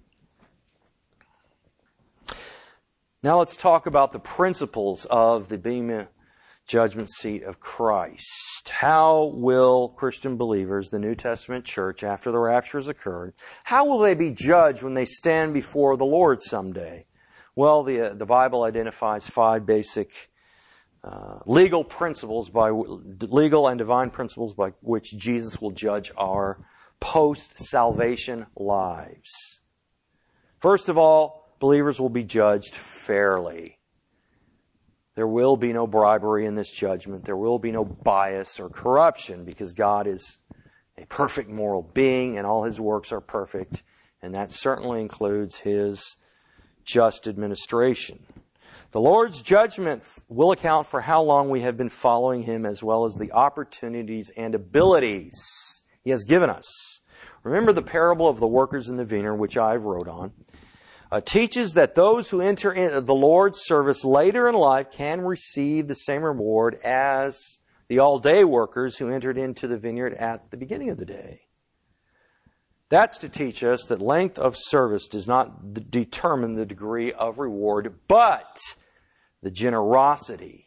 Now let's talk about the principles of the Bema judgment seat of Christ. How will Christian believers, the New Testament church, after the rapture has occurred, how will they be judged when they stand before the Lord someday? Well, the, uh, the Bible identifies five basic uh, legal principles, by legal and divine principles by which Jesus will judge our post-salvation lives. First of all, believers will be judged fairly. There will be no bribery in this judgment. There will be no bias or corruption because God is a perfect moral being and all His works are perfect. And that certainly includes His just administration. The Lord's judgment will account for how long we have been following Him as well as the opportunities and abilities He has given us. Remember the parable of the workers in the vineyard, which I wrote on. Uh, teaches that those who enter into the Lord's service later in life can receive the same reward as the all-day workers who entered into the vineyard at the beginning of the day. That's to teach us that length of service does not d- determine the degree of reward, but the generosity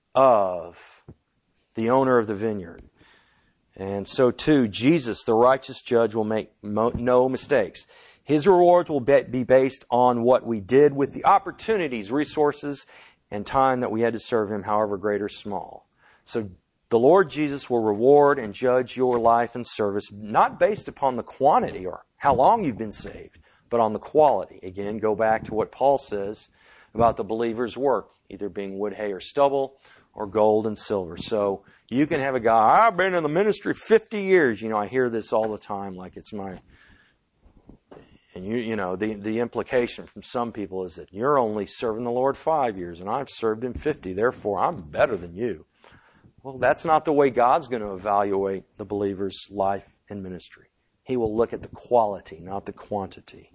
of the owner of the vineyard. And so too, Jesus, the righteous judge, will make mo- no mistakes. His rewards will be based on what we did with the opportunities, resources, and time that we had to serve Him, however great or small. So the Lord Jesus will reward and judge your life and service, not based upon the quantity or how long you've been saved, but on the quality. Again, go back to what Paul says about the believer's work, either being wood, hay, or stubble, or gold and silver. So you can have a guy, I've been in the ministry fifty years. You know, I hear this all the time like it's my... And you, you know, the, the implication from some people is that you're only serving the Lord five years and I've served Him fifty. Therefore, I'm better than you. Well, that's not the way God's going to evaluate the believer's life and ministry. He will look at the quality, not the quantity.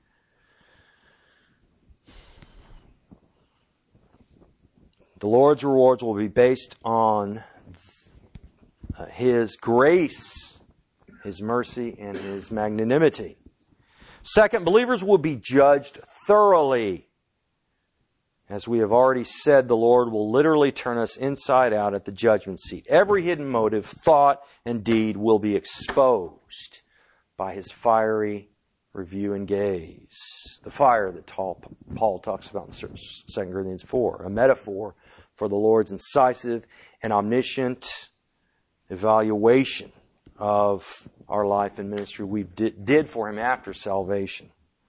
The Lord's rewards will be based on uh, His grace, His mercy, and His magnanimity. Second, believers will be judged thoroughly. As we have already said, the Lord will literally turn us inside out at the judgment seat. Every hidden motive, thought, and deed will be exposed by His fiery review and gaze. The fire that Paul talks about in Second Corinthians four, a metaphor for the Lord's incisive and omniscient evaluation of our life and ministry we did for Him after salvation.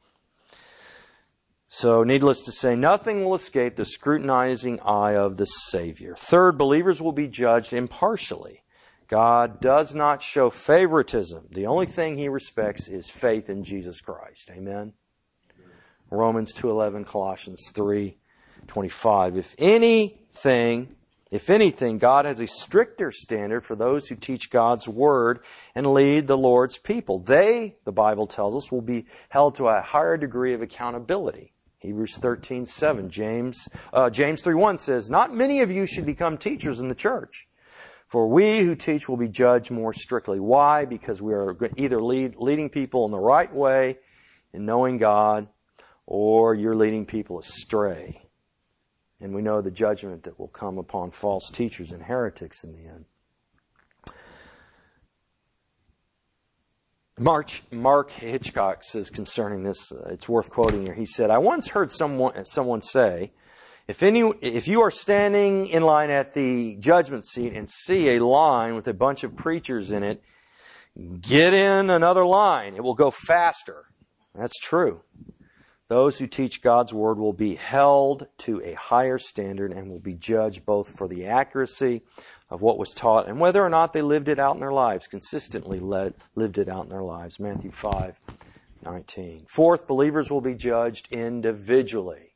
So, needless to say, nothing will escape the scrutinizing eye of the Savior. Third, believers will be judged impartially. God does not show favoritism. The only thing He respects is faith in Jesus Christ. Amen? Romans two eleven, Colossians three twenty-five. If anything If anything, God has a stricter standard for those who teach God's Word and lead the Lord's people. They, the Bible tells us, will be held to a higher degree of accountability. Hebrews thirteen seven, James, uh, James three one says, "Not many of you should become teachers in the church, for we who teach will be judged more strictly." Why? Because we are either lead, leading people in the right way in knowing God, or you're leading people astray. And we know the judgment that will come upon false teachers and heretics in the end. Mark, Mark Hitchcock says concerning this, uh, it's worth quoting here. He said, "I once heard someone someone say, if any, if you are standing in line at the judgment seat and see a line with a bunch of preachers in it, get in another line. It will go faster." That's true. Those who teach God's Word will be held to a higher standard and will be judged both for the accuracy of what was taught and whether or not they lived it out in their lives, consistently led, lived it out in their lives. Matthew five nineteen. Fourth, believers will be judged individually.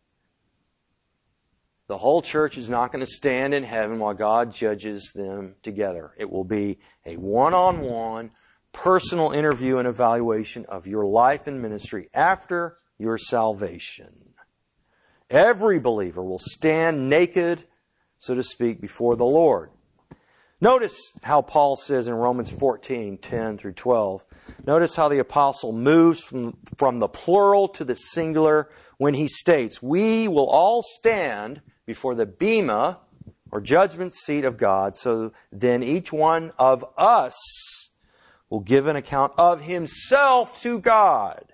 The whole church is not going to stand in heaven while God judges them together. It will be a one-on-one, personal interview and evaluation of your life and ministry after your salvation. Every believer will stand naked, so to speak, before the Lord. Notice how Paul says in Romans fourteen ten through twelve, notice how the apostle moves from, from the plural to the singular when he states, "We will all stand before the bema, or judgment seat of God, so then each one of us will give an account of himself to God."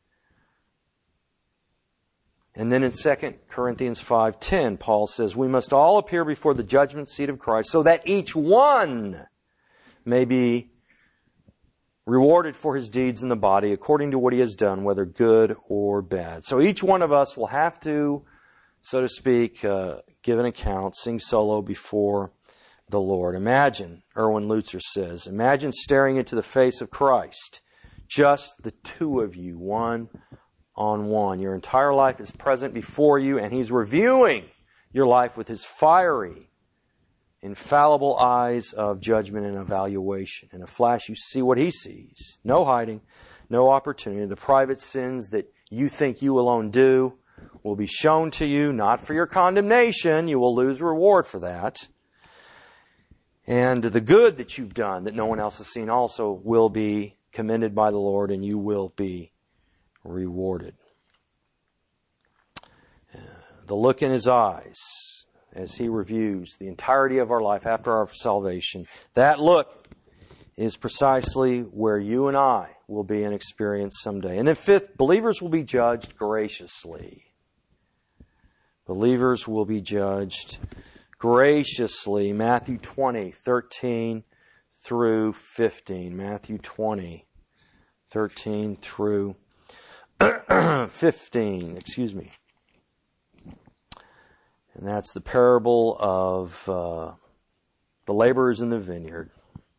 And then in Second Corinthians five ten, Paul says, "We must all appear before the judgment seat of Christ, so that each one may be rewarded for his deeds in the body, according to what he has done, whether good or bad." So each one of us will have to, so to speak, uh, give an account, sing solo before the Lord. Imagine, Erwin Lutzer says, imagine staring into the face of Christ, just the two of you, one on one. Your entire life is present before you, and He's reviewing your life with His fiery, infallible eyes of judgment and evaluation. In a flash, you see what He sees. No hiding, no opportunity. The private sins that you think you alone do will be shown to you, not for your condemnation. You will lose reward for that. And the good that you've done that no one else has seen also will be commended by the Lord, and you will be rewarded. The look in His eyes as He reviews the entirety of our life after our salvation, that look is precisely where you and I will be and experience someday. And then fifth, believers will be judged graciously. Believers will be judged graciously. Matthew twenty, thirteen through fifteen. Matthew twenty, thirteen through fifteen, excuse me. And that's the parable of uh, the laborers in the vineyard.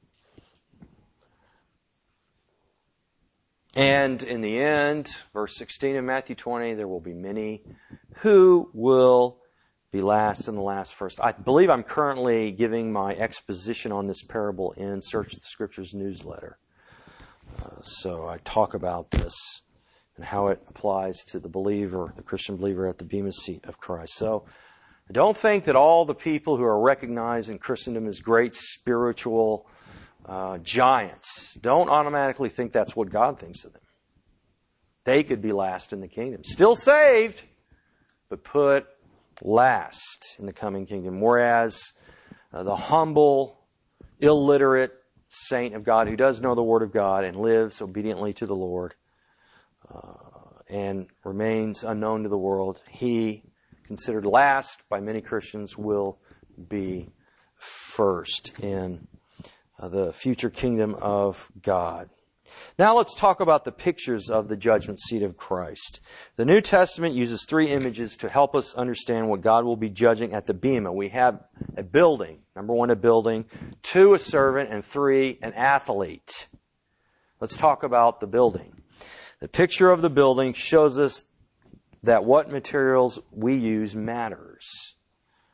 And in the end, verse sixteen of Matthew twenty, there will be many who will be last and the last first. I believe I'm currently giving my exposition on this parable in Search the Scriptures newsletter. Uh, so I talk about this and how it applies to the believer, the Christian believer at the bema seat of Christ. So don't think that all the people who are recognized in Christendom as great spiritual uh, giants, don't automatically think that's what God thinks of them. They could be last in the kingdom. Still saved, but put last in the coming kingdom. Whereas uh, the humble, illiterate saint of God who does know the Word of God and lives obediently to the Lord uh, and remains unknown to the world, he, considered last by many Christians, will be first in uh, the future kingdom of God. Now let's talk about the pictures of the judgment seat of Christ. The New Testament uses three images to help us understand what God will be judging at the bema. We have a building. Number one, a building. Two, a servant. And three, an athlete. Let's talk about the building. The picture of the building shows us that what materials we use matters.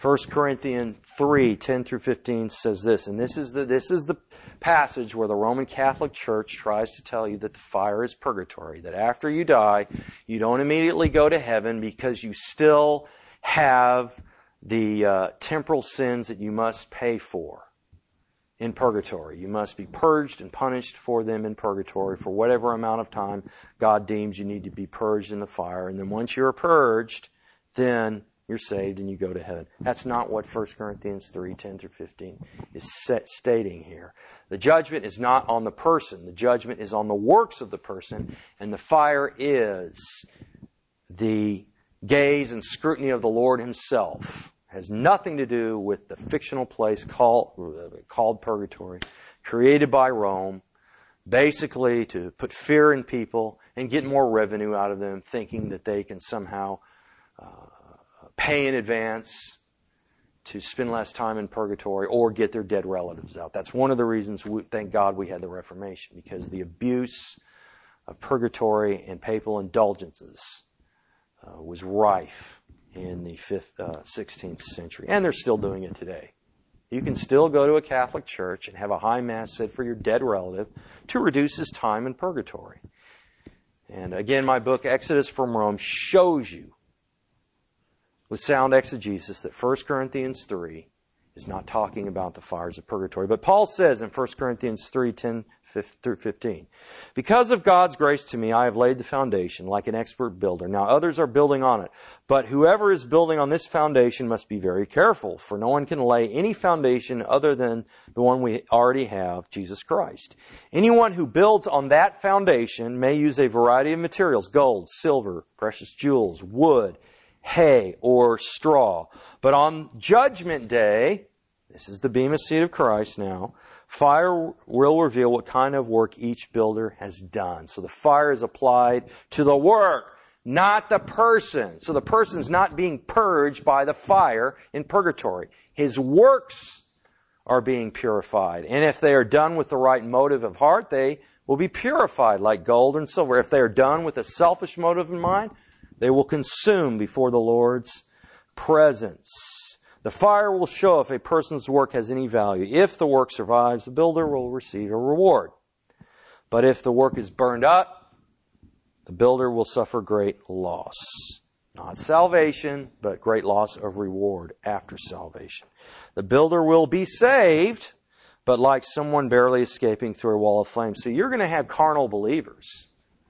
First Corinthians three, ten through fifteen says this, and this is the this is the passage where the Roman Catholic Church tries to tell you that the fire is purgatory, that after you die, you don't immediately go to heaven because you still have the uh, temporal sins that you must pay for in purgatory. You must be purged and punished for them in purgatory for whatever amount of time God deems you need to be purged in the fire. And then once you're purged, then you're saved and you go to heaven. That's not what First Corinthians three, ten through fifteen is set, stating here. The judgment is not on the person. The judgment is on the works of the person. And the fire is the gaze and scrutiny of the Lord Himself. It has nothing to do with the fictional place called, called purgatory, created by Rome, basically to put fear in people and get more revenue out of them, thinking that they can somehow uh, pay in advance to spend less time in purgatory or get their dead relatives out. That's one of the reasons, we, thank God, we had the Reformation, because the abuse of purgatory and papal indulgences uh, was rife in the fifth, uh, sixteenth century. And they're still doing it today. You can still go to a Catholic church and have a high mass said for your dead relative to reduce his time in purgatory. And again, my book, Exodus from Rome, shows you with sound exegesis that First Corinthians three is not talking about the fires of purgatory. But Paul says in First Corinthians three, ten through fifteen, because of God's grace to me, I have laid the foundation like an expert builder. Now others are building on it. But whoever is building on this foundation must be very careful, for no one can lay any foundation other than the one we already have, Jesus Christ. Anyone who builds on that foundation may use a variety of materials, gold, silver, precious jewels, wood, hay, or straw. But on Judgment Day, this is the Bema Seat of Christ now, fire will reveal what kind of work each builder has done. So the fire is applied to the work, not the person. So the person's not being purged by the fire in purgatory. His works are being purified. And if they are done with the right motive of heart, they will be purified like gold and silver. If they are done with a selfish motive in mind, they will consume before the Lord's presence. The fire will show if a person's work has any value. If the work survives, the builder will receive a reward. But if the work is burned up, the builder will suffer great loss. Not salvation, but great loss of reward after salvation. The builder will be saved, but like someone barely escaping through a wall of flame. So you're going to have carnal believers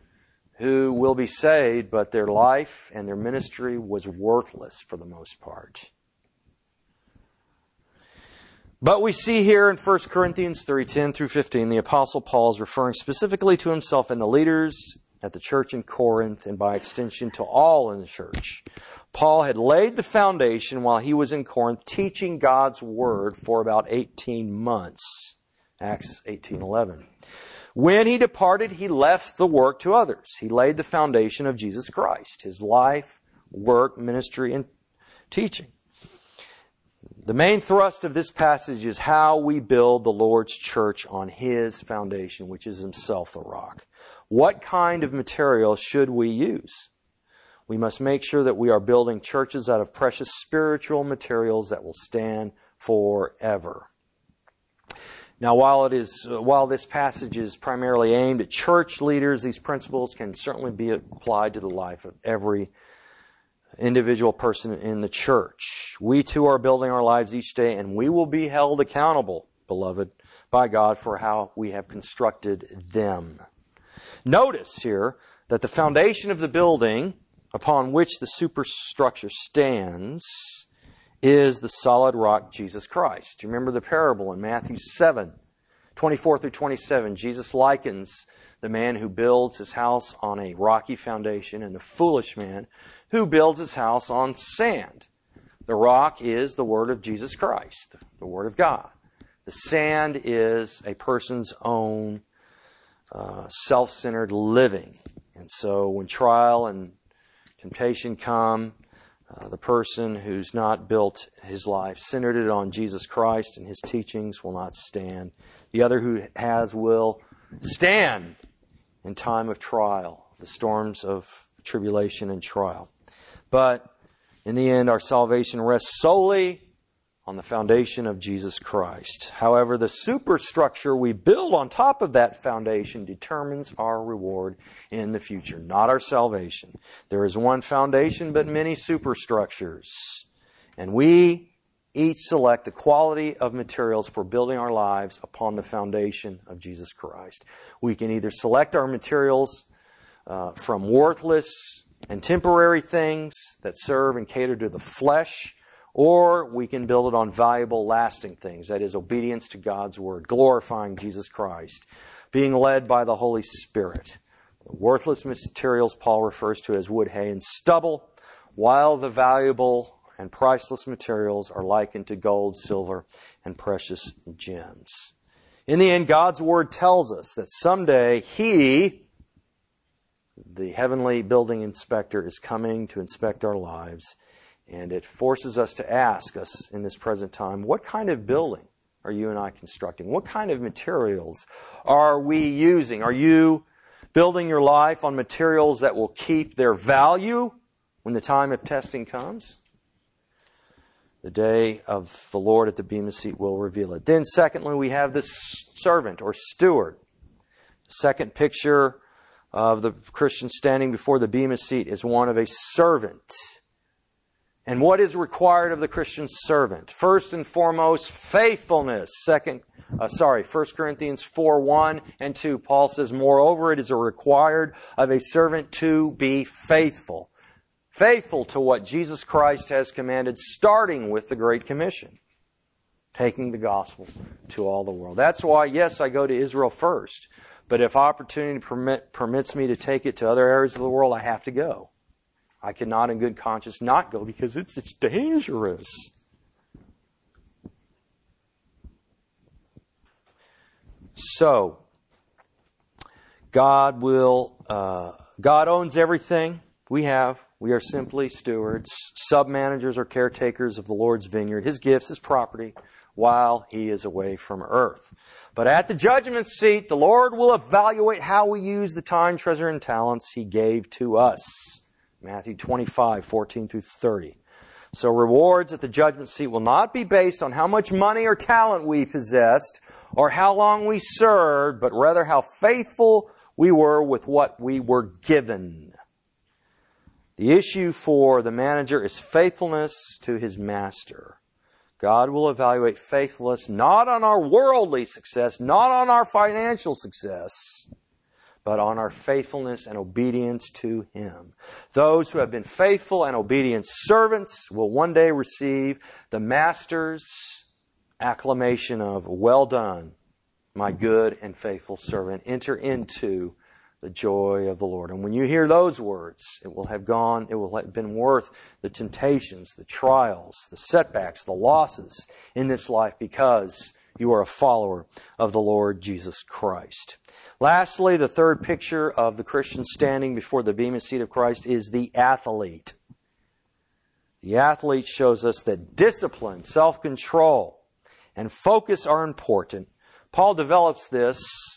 who will be saved, but their life and their ministry was worthless for the most part. But we see here in First Corinthians three, ten through fifteen, the Apostle Paul is referring specifically to himself and the leaders at the church in Corinth, and by extension to all in the church. Paul had laid the foundation while he was in Corinth, teaching God's Word for about eighteen months. Acts eighteen eleven. When he departed, he left the work to others. He laid the foundation of Jesus Christ, His life, work, ministry, and teaching. The main thrust of this passage is how we build the Lord's church on His foundation, which is Himself, the rock. What kind of material should we use? We must make sure that we are building churches out of precious spiritual materials that will stand forever. Now, while it is, while this passage is primarily aimed at church leaders, these principles can certainly be applied to the life of every individual person in the church. We too are building our lives each day, and we will be held accountable, beloved, by God for how we have constructed them. Notice here that the foundation of the building upon which the superstructure stands is the solid rock, Jesus Christ. Do you remember the parable in Matthew seven, twenty-four through twenty-seven? Jesus likens the man who builds his house on a rocky foundation and the foolish man who builds his house on sand. The rock is the Word of Jesus Christ, the Word of God. The sand is a person's own uh, self-centered living. And so when trial and temptation come, Uh, the person who's not built his life, centered it on Jesus Christ and His teachings, will not stand. The other who has will stand in time of trial, the storms of tribulation and trial. But In the end, our salvation rests solely on the foundation of Jesus Christ. However, the superstructure we build on top of that foundation determines our reward in the future, not our salvation. There is one foundation, but many superstructures. And we each select the quality of materials for building our lives upon the foundation of Jesus Christ. We can either select our materials uh, from worthless and temporary things that serve and cater to the flesh, or we can build it on valuable, lasting things. That is, obedience to God's Word, glorifying Jesus Christ, being led by the Holy Spirit. The worthless materials Paul refers to as wood, hay, and stubble, while the valuable and priceless materials are likened to gold, silver, and precious gems. In the end, God's Word tells us that someday He, the heavenly building inspector, is coming to inspect our lives. And it forces us to ask us in this present time, what kind of building are you and I constructing? What kind of materials are we using? Are you building your life on materials that will keep their value when the time of testing comes? The day of the Lord at the Bema seat will reveal it. Then secondly, we have the servant or steward. The second picture of the Christian standing before the Bema seat is one of a servant. And what is required of the Christian servant? First and foremost, faithfulness. Second, uh, sorry, First Corinthians four, one and two, Paul says, moreover, it is required of a servant to be faithful. Faithful to what Jesus Christ has commanded, starting with the Great Commission. Taking the gospel to all the world. That's why, yes, I go to Israel first. But if opportunity permit, permits me to take it to other areas of the world, I have to go. I cannot in good conscience not go because it's, it's dangerous. So, God will, uh, God owns everything we have. We are simply stewards, sub-managers or caretakers of the Lord's vineyard, His gifts, His property, while He is away from earth. But at the judgment seat, the Lord will evaluate how we use the time, treasure, and talents He gave to us. Matthew twenty-five, fourteen through thirty. So rewards at the judgment seat will not be based on how much money or talent we possessed or how long we served, but rather how faithful we were with what we were given. The issue for the manager is faithfulness to his master. God will evaluate faithfulness not on our worldly success, not on our financial success, but on our faithfulness and obedience to Him. Those who have been faithful and obedient servants will one day receive the Master's acclamation of, well done, my good and faithful servant. Enter into the joy of the Lord. And when you hear those words, it will have gone, it will have been worth the temptations, the trials, the setbacks, the losses in this life because you are a follower of the Lord Jesus Christ. Lastly, the third picture of the Christian standing before the Bema seat of Christ is the athlete. The athlete shows us that discipline, self-control, and focus are important. Paul develops this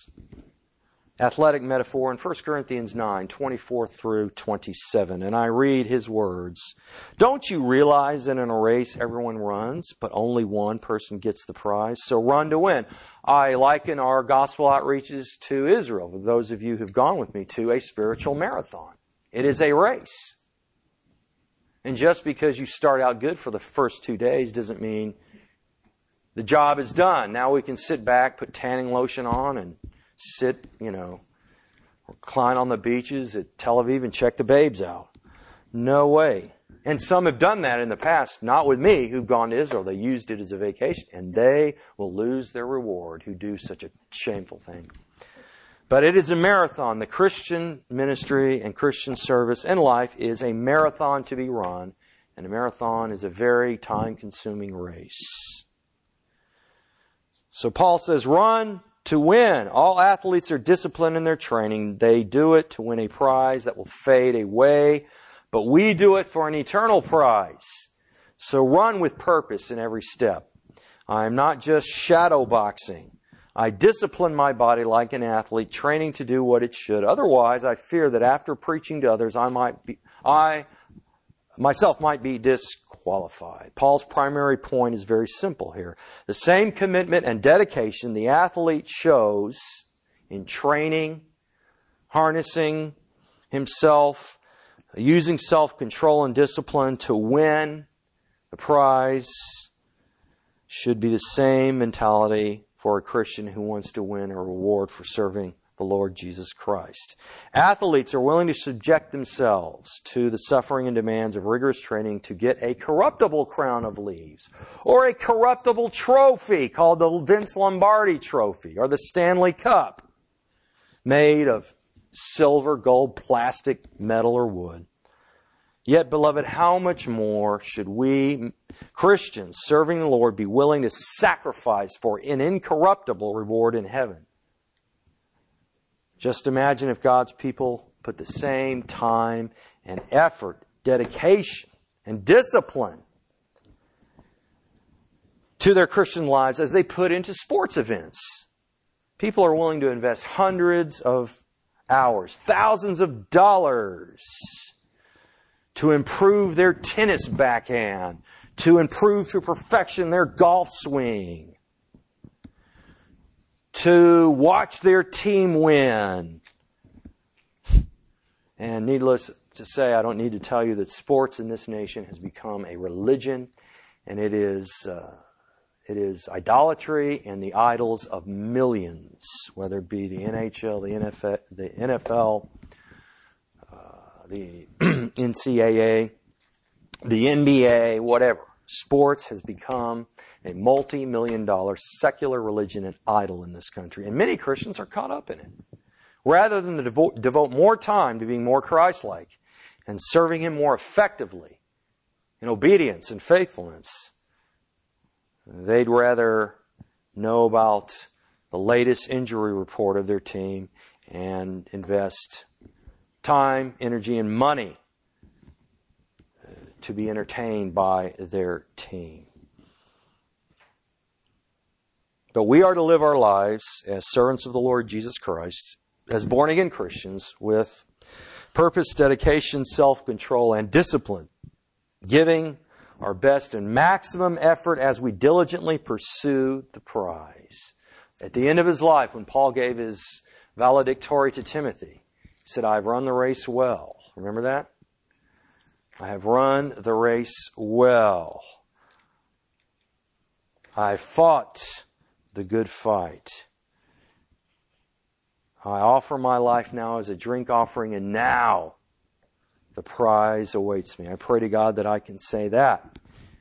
athletic metaphor in First Corinthians nine, twenty-four through twenty-seven. And I read his words. Don't you realize that in a race everyone runs, but only one person gets the prize? So run to win. I liken our gospel outreaches to Israel, for those of you who've gone with me, to a spiritual marathon. It is a race. And just because you start out good for the first two days doesn't mean the job is done. Now we can sit back, put tanning lotion on, and sit, you know, recline on the beaches at Tel Aviv and check the babes out. No way. And some have done that in the past, not with me, who've gone to Israel. They used it as a vacation, and they will lose their reward who do such a shameful thing. But it is a marathon. The Christian ministry and Christian service and life is a marathon to be run, and a marathon is a very time-consuming race. So Paul says, run to win. All athletes are disciplined in their training. They do it to win a prize that will fade away, but we do it for an eternal prize. So run with purpose in every step. I am not just shadow boxing. I discipline my body like an athlete, training to do what it should. Otherwise, I fear that after preaching to others, I might be, I myself might be disqualified. Paul's primary point is very simple here. The same commitment and dedication the athlete shows in training, harnessing himself, using self-control and discipline to win the prize should be the same mentality for a Christian who wants to win a reward for serving the Lord Jesus Christ. Athletes are willing to subject themselves to the suffering and demands of rigorous training to get a corruptible crown of leaves, or a corruptible trophy called the Vince Lombardi Trophy, or the Stanley Cup, made of silver, gold, plastic, metal, or wood. Yet, beloved, how much more should we, Christians serving the Lord, be willing to sacrifice for an incorruptible reward in heaven? Just imagine if God's people put the same time and effort, dedication, and discipline to their Christian lives as they put into sports events. People are willing to invest hundreds of hours, thousands of dollars to improve their tennis backhand, to improve to perfection their golf swing, to watch their team win. And needless to say, I don't need to tell you that sports in this nation has become a religion, and it is uh, it is idolatry and the idols of millions, whether it be the N H L, the N F L, the N F L, uh, the N C double A, the N B A, whatever. Sports has become a multi-million dollar secular religion and idol in this country. And many Christians are caught up in it. Rather than to devote, devote more time to being more Christ-like and serving Him more effectively in obedience and faithfulness, they'd rather know about the latest injury report of their team and invest time, energy, and money to be entertained by their team. But we are to live our lives as servants of the Lord Jesus Christ, as born-again Christians, with purpose, dedication, self-control, and discipline, giving our best and maximum effort as we diligently pursue the prize. At the end of his life, when Paul gave his valedictory to Timothy, he said, "I have run the race well." Remember that? I have run the race well. I fought the good fight. I offer my life now as a drink offering, and now the prize awaits me. I pray to God that I can say that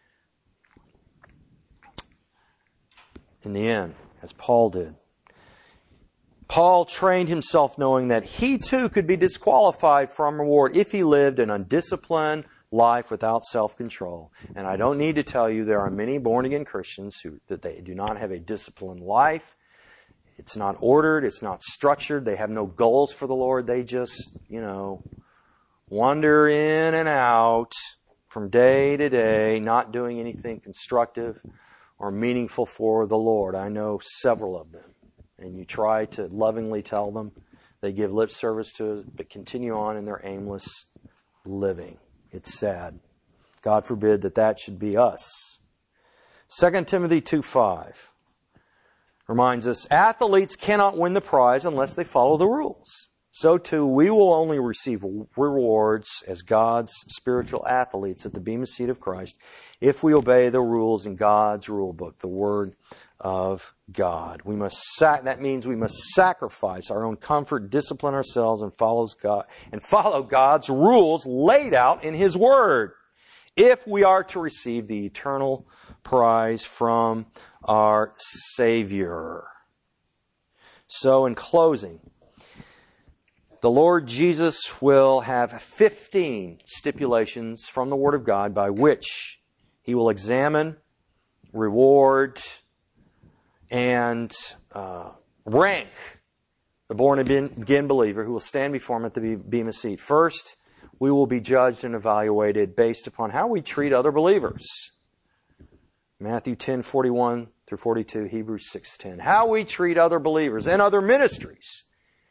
in the end, as Paul did. Paul trained himself knowing that he too could be disqualified from reward if he lived an undisciplined life without self-control. And I don't need to tell you there are many born-again Christians who that they do not have a disciplined life. It's not ordered. It's not structured. They have no goals for the Lord. They just, you know, wander in and out from day to day, not doing anything constructive or meaningful for the Lord. I know several of them. And you try to lovingly tell them, they give lip service to it, but continue on in their aimless living. It's sad. God forbid that that should be us. Second Timothy two five reminds us, athletes cannot win the prize unless they follow the rules. So too, we will only receive rewards as God's spiritual athletes at the Bema Seat of Christ if we obey the rules in God's rule book, the Word of God. We must sac- that means we must sacrifice our own comfort, discipline ourselves, and follows God and follow God's rules laid out in His Word, if we are to receive the eternal prize from our Savior. So, in closing, the Lord Jesus will have fifteen stipulations from the Word of God by which He will examine, reward, and uh, rank the born-again believer who will stand before Him at the Bema Seat. First, we will be judged and evaluated based upon how we treat other believers. Matthew ten forty-one through forty-two, Hebrews six ten. How we treat other believers and other ministries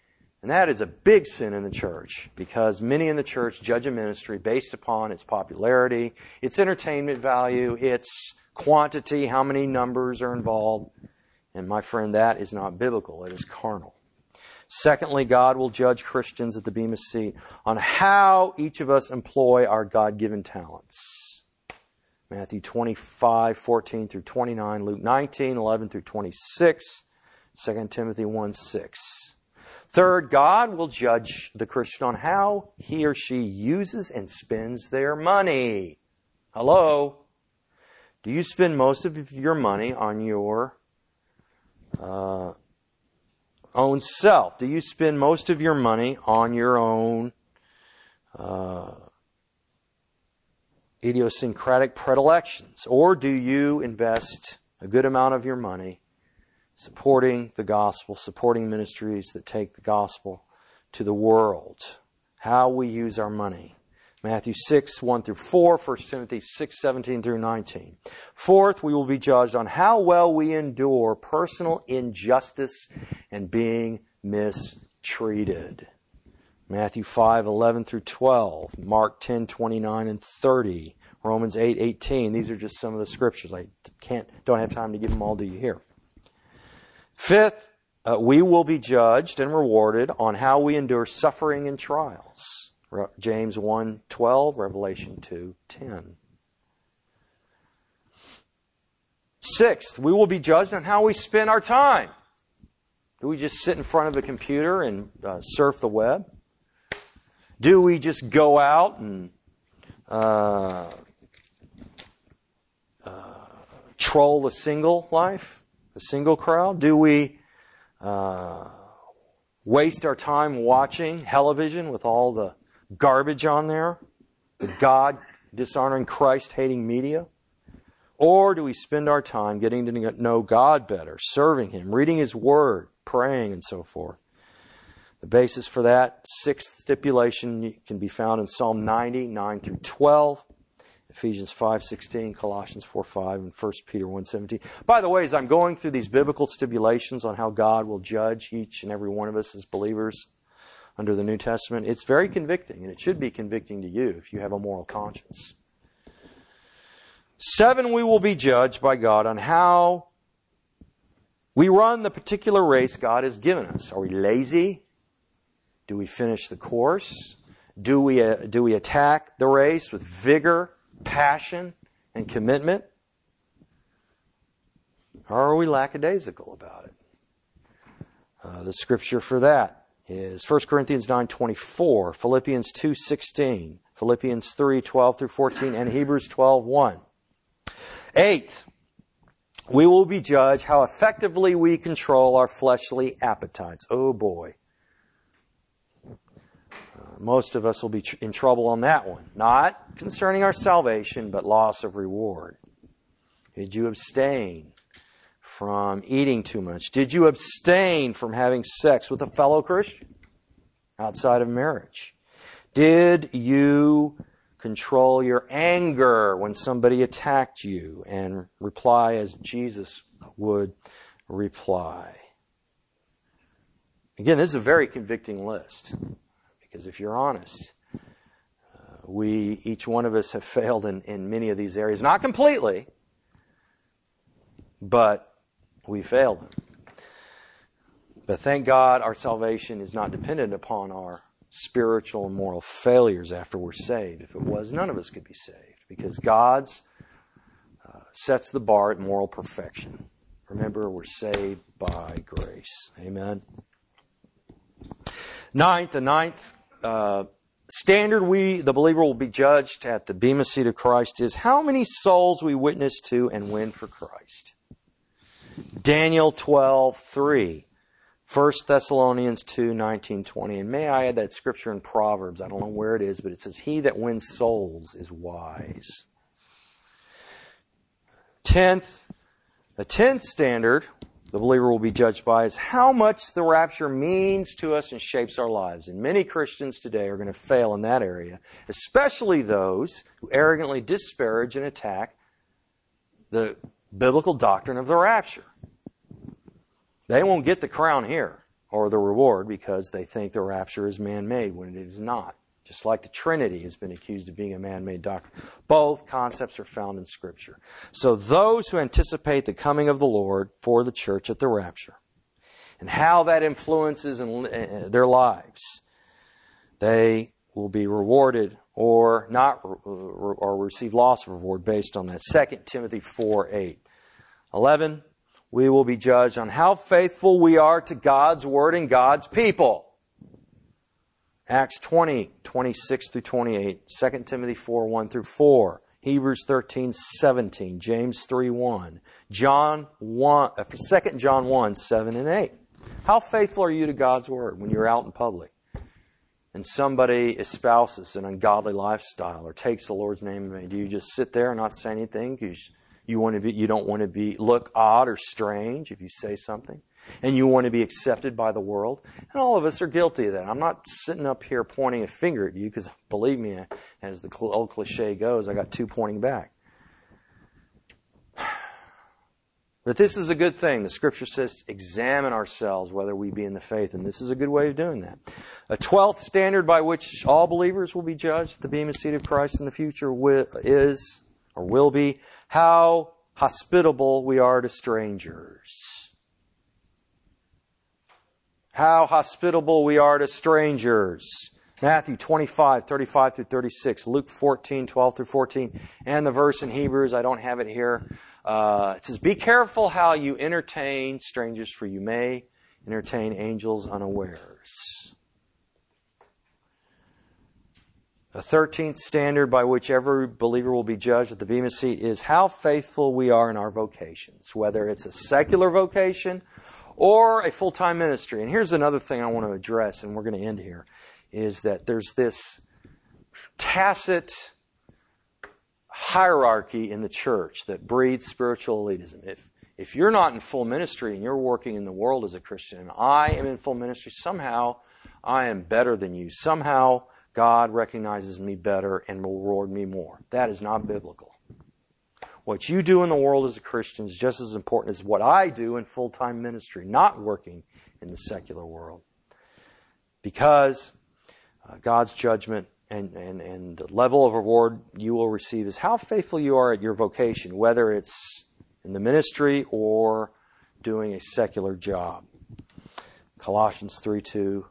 And that is a big sin in the church, because many in the church judge a ministry based upon its popularity, its entertainment value, its quantity, how many numbers are involved. And my friend, that is not biblical. It is carnal. Secondly, God will judge Christians at the Bema Seat on how each of us employ our God-given talents. Matthew twenty-five, fourteen through twenty-nine, Luke nineteen, eleven through twenty-six, Second Timothy one, six. Third, God will judge the Christian on how he or she uses and spends their money. Hello? Do you spend most of your money on your uh, own self? Do you spend most of your money on your own uh, idiosyncratic predilections? Or do you invest a good amount of your money supporting the gospel, supporting ministries that take the gospel to the world? How we use our money. Matthew six, one through four, First Timothy six, seventeen through nineteen. Fourth, we will be judged on how well we endure personal injustice and being mistreated. Matthew five, eleven through twelve, Mark ten, twenty-nine and thirty, Romans eight, eighteen. These are just some of the scriptures. I can't, don't have time to give them all to you here. Fifth, uh, we will be judged and rewarded on how we endure suffering and trials. James one, twelve, Revelation two, ten. Sixth, we will be judged on how we spend our time. Do we just sit in front of a computer and uh, surf the web? Do we just go out and uh, uh, troll the single life, the single crowd? Do we uh, waste our time watching television with all the garbage on there, the God dishonoring, Christ hating media? Or do we spend our time getting to know God better, serving Him, reading His Word, praying, and so forth? The basis for that sixth stipulation can be found in Psalm ninety, nine through twelve, Ephesians five, sixteen, Colossians four, five, and First Peter one, seventeen. By the way, as I'm going through these biblical stipulations on how God will judge each and every one of us as believers under the New Testament, it's very convicting, and it should be convicting to you if you have a moral conscience. Seven, we will be judged by God on how we run the particular race God has given us. Are we lazy? Do we finish the course? Do we, uh, do we attack the race with vigor, passion, and commitment? Or are we lackadaisical about it? Uh, the scripture for that is First Corinthians nine twenty-four, Philippians two sixteen, Philippians three twelve through fourteen, and Hebrews twelve one. Eighth, we will be judged how effectively we control our fleshly appetites. Oh boy. Uh, most of us will be tr- in trouble on that one. Not concerning our salvation, but loss of reward. Did you abstain from eating too much? Did you abstain from having sex with a fellow Christian outside of marriage? Did you control your anger when somebody attacked you and reply as Jesus would reply? Again, this is a very convicting list, because if you're honest, uh, we, each one of us have failed in, in many of these areas. Not completely, but we failed them. But thank God our salvation is not dependent upon our spiritual and moral failures after we're saved. If it was, none of us could be saved, because God's uh, sets the bar at moral perfection. Remember, we're saved by grace. Amen. Ninth, the ninth uh, standard we, the believer, will be judged at the Bema Seat of Christ is how many souls we witness to and win for Christ. Daniel twelve three, First Thessalonians two nineteen twenty. And may I add that scripture in Proverbs? I don't know where it is, but it says, "He that wins souls is wise." Tenth, the tenth standard the believer will be judged by is how much the rapture means to us and shapes our lives. And many Christians today are going to fail in that area, especially those who arrogantly disparage and attack the biblical doctrine of the rapture. They won't get the crown here. or the reward, because they think the rapture is man-made when it is not. Just like the Trinity has been accused of being a man-made doctrine. Both concepts are found in Scripture. So those who anticipate the coming of the Lord for the church at the rapture, and how that influences in their lives, they will be rewarded or not, or receive loss of reward based on that. Second Timothy four eight. eleven, we will be judged on how faithful we are to God's Word and God's people. Acts twenty, twenty-six through twenty-eight, Second Timothy four, one through four, Hebrews thirteen, seventeen, James three, one, John one, Second John one, seven and eight. How faithful are you to God's Word when you're out in public and somebody espouses an ungodly lifestyle or takes the Lord's name in vain? Do you just sit there and not say anything because you want to be, you don't want to be look odd or strange if you say something? And you want to be accepted by the world. And all of us are guilty of that. I'm not sitting up here pointing a finger at you because, believe me, as the old cliche goes, I got two pointing back. But this is a good thing. The Scripture says to examine ourselves whether we be in the faith. And this is a good way of doing that. A twelfth standard by which all believers will be judged at the bema seat of Christ in the future is, or will be, how hospitable we are to strangers. How hospitable we are to strangers. Matthew twenty-five, thirty-five through thirty-six, Luke fourteen, twelve through fourteen, and the verse in Hebrews, I don't have it here. Uh, it says, be careful how you entertain strangers, for you may entertain angels unawares. The thirteenth standard by which every believer will be judged at the bema seat is how faithful we are in our vocations, whether it's a secular vocation or a full-time ministry. And here's another thing I want to address, and we're going to end here, is that there's this tacit hierarchy in the church that breeds spiritual elitism. If, if you're not in full ministry and you're working in the world as a Christian, and I am in full ministry, somehow I am better than you. Somehow God recognizes me better and will reward me more. That is not biblical. What you do in the world as a Christian is just as important as what I do in full-time ministry, not working in the secular world. Because uh, God's judgment and, and, and the level of reward you will receive is how faithful you are at your vocation, whether it's in the ministry or doing a secular job. Colossians three two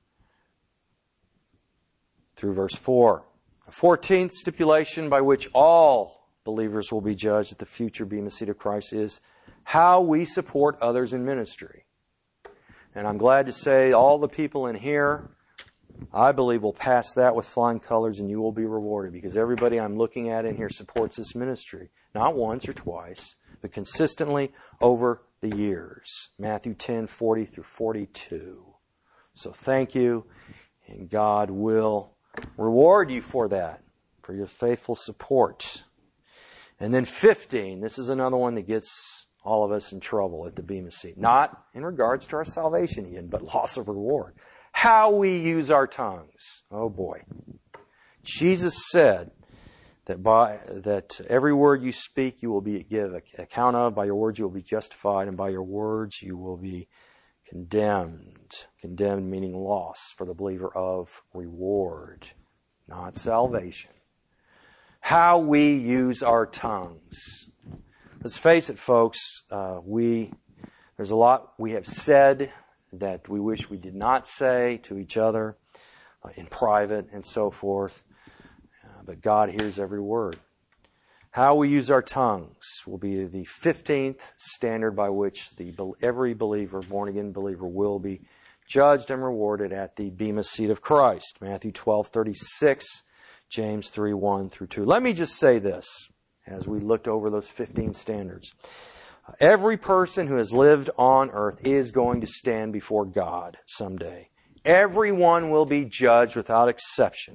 through verse four. The fourteenth stipulation by which all believers will be judged at the future bema seat of Christ is how we support others in ministry. And I'm glad to say all the people in here, I believe, will pass that with flying colors, and you will be rewarded, because everybody I'm looking at in here supports this ministry. Not once or twice, but consistently over the years. Matthew ten, forty through forty-two. So thank you, and God will reward you for that, for your faithful support. And then fifteen, this is another one that gets all of us in trouble at the bema seat. Not in regards to our salvation again, but loss of reward. How we use our tongues. Oh boy. Jesus said that by that every word you speak you will be give account of. By your words you will be justified, and by your words you will be condemned. Condemned meaning loss for the believer of reward, not salvation. How we use our tongues. Let's face it, folks. Uh, we there's a lot we have said that we wish we did not say to each other uh, in private and so forth. Uh, but God hears every word. How we use our tongues will be the fifteenth standard by which the every believer, born-again believer, will be judged and rewarded at the bema seat of Christ. Matthew twelve, thirty-six, James three, one through two. Let me just say this as we looked over those fifteen standards. Every person who has lived on earth is going to stand before God someday. Everyone will be judged without exception.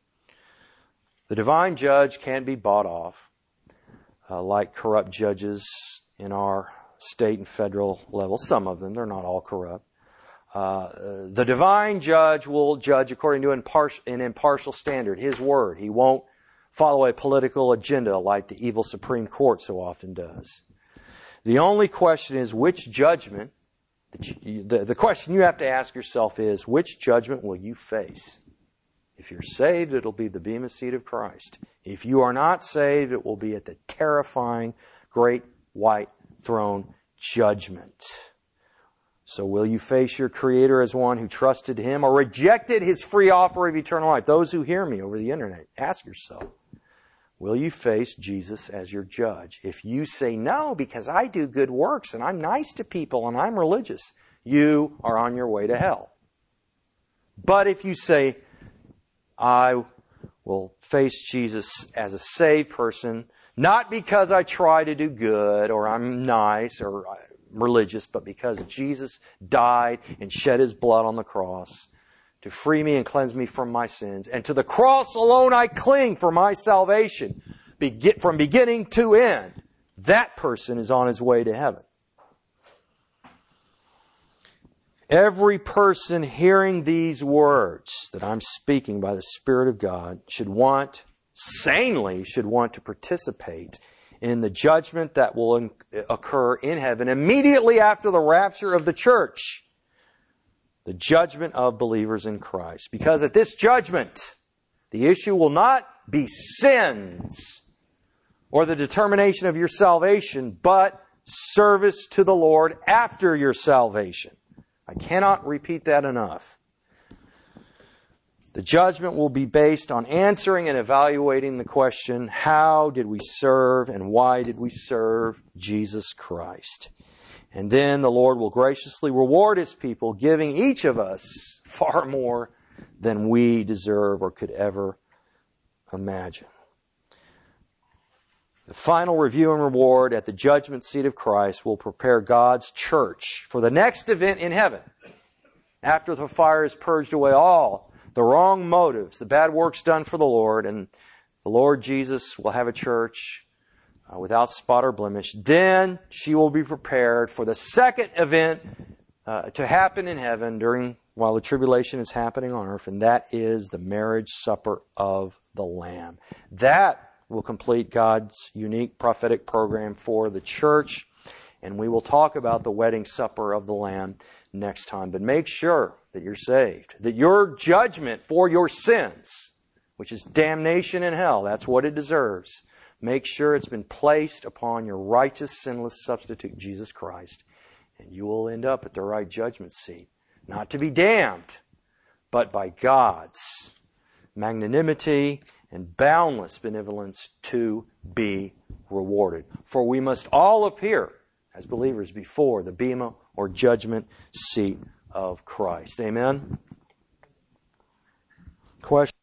The divine judge can't be bought off uh, like corrupt judges in our state and federal level. Some of them, they're not all corrupt. Uh, the divine judge will judge according to an impartial, an impartial standard, His word. He won't follow a political agenda like the evil Supreme Court so often does. The only question is which judgment The, the, the question you have to ask yourself is, which judgment will you face? If you're saved, it'll be the bema seat of Christ. If you are not saved, it will be at the terrifying, great white throne judgment. So will you face your Creator as one who trusted Him or rejected His free offer of eternal life? Those who hear me over the internet, ask yourself, will you face Jesus as your judge? If you say no, because I do good works and I'm nice to people and I'm religious, you are on your way to hell. But if you say, I will face Jesus as a saved person, not because I try to do good or I'm nice or religious, but because Jesus died and shed His blood on the cross to free me and cleanse me from my sins. And to the cross alone I cling for my salvation, from beginning to end. That person is on his way to heaven. Every person hearing these words that I'm speaking by the Spirit of God should want, sanely should want to participate in the judgment that will occur in heaven immediately after the rapture of the church. The judgment of believers in Christ. Because at this judgment, the issue will not be sins or the determination of your salvation, but service to the Lord after your salvation. I cannot repeat that enough. The judgment will be based on answering and evaluating the question, how did we serve and why did we serve Jesus Christ? And then the Lord will graciously reward His people, giving each of us far more than we deserve or could ever imagine. The final review and reward at the judgment seat of Christ will prepare God's church for the next event in heaven. After the fire has purged away all the wrong motives, the bad works done for the Lord, and the Lord Jesus will have a church uh, without spot or blemish, then she will be prepared for the second event uh, to happen in heaven during while the tribulation is happening on earth, and that is the marriage supper of the Lamb. That will complete God's unique prophetic program for the church, and we will talk about the wedding supper of the Lamb next time. But make sure that you're saved, that your judgment for your sins, which is damnation in hell, that's what it deserves. Make sure it's been placed upon your righteous, sinless substitute, Jesus Christ, and you will end up at the right judgment seat, not to be damned, but by God's magnanimity and boundless benevolence to be rewarded. For we must all appear as believers before the bema or judgment seat of Christ. Amen? Question?